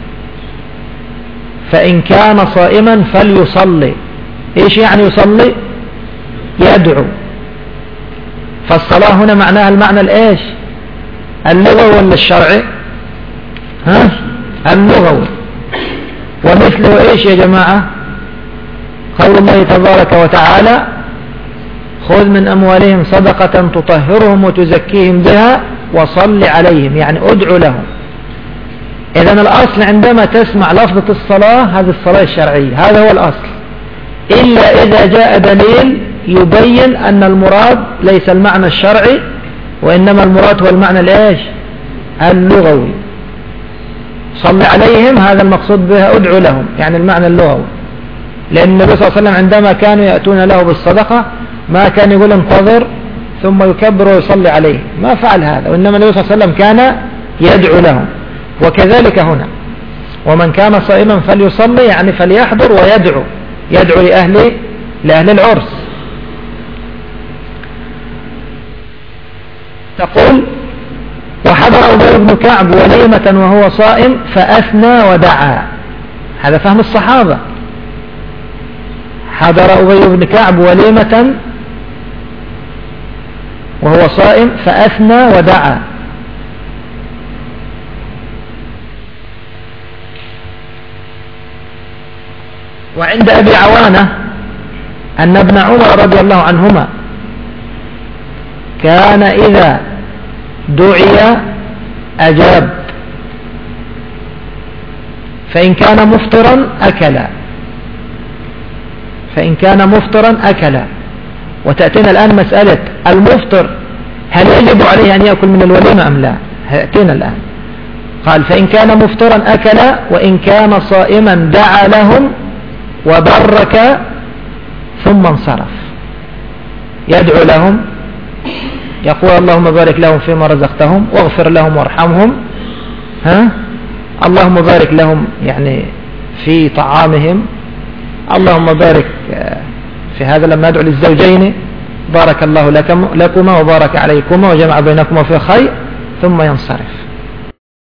فإن كان صائما فليصلي. إيش يعني يصلي؟ يدعو. فالصلاة هنا معناها المعنى الإيش؟ اللغوي ولا الشرعي؟ ها؟ اللغوي. ومثله إيش يا جماعة؟ قول الله تبارك وتعالى خذ من أموالهم صدقة تطهرهم وتزكيهم بها وصل عليهم، يعني ادعو لهم. إذن الأصل عندما تسمع لفظة الصلاة هذه الصلاة الشرعية، هذا هو الأصل، إلا إذا جاء دليل يبين أن المراد ليس المعنى الشرعي وإنما المراد هو المعنى الإيش اللغوي. صل عليهم هذا المقصود بها ادعو لهم، يعني المعنى اللغوي، لأن النبي صلى الله عليه وسلم عندما كانوا يأتون له بالصدقة ما كان يقول انتظر ثم يكبر ويصلي عليه، ما فعل هذا، وإنما النبي صلى الله عليه وسلم كان يدعو لهم. وكذلك هنا، ومن كان صائما فليصلي يعني فليحضر ويدعو، يدعو لأهل لأهل العرس. تقول وحضر أبي بن كعب وليمة وهو صائم فأثنى ودعا، هذا فهم الصحابة. حضر أبي بن كعب وليمة وهو صائم فأثنى ودعا. وعند أبي عوانة أن ابن عمر رضي الله عنهما كان إذا دعي أجاب، فإن كان مفطرا أكل، فإن كان مفطرا أكل. وتأتينا الآن مسألة المفطر هل يجب عليه أن يأكل من الوليمة أم لا؟ تأتينا الآن. قال فإن كان مفطرا أكل وإن كان صائما دعا لهم وبرك ثم انصرف، يدعو لهم يقول اللهم بارك لهم فيما رزقتهم واغفر لهم وارحمهم، ها اللهم بارك لهم يعني في طعامهم، اللهم بارك في هذا لما يدعو للزوجين بارك الله لكم لكما وبارك عليكما وجمع بينكما في خير، ثم ينصرف.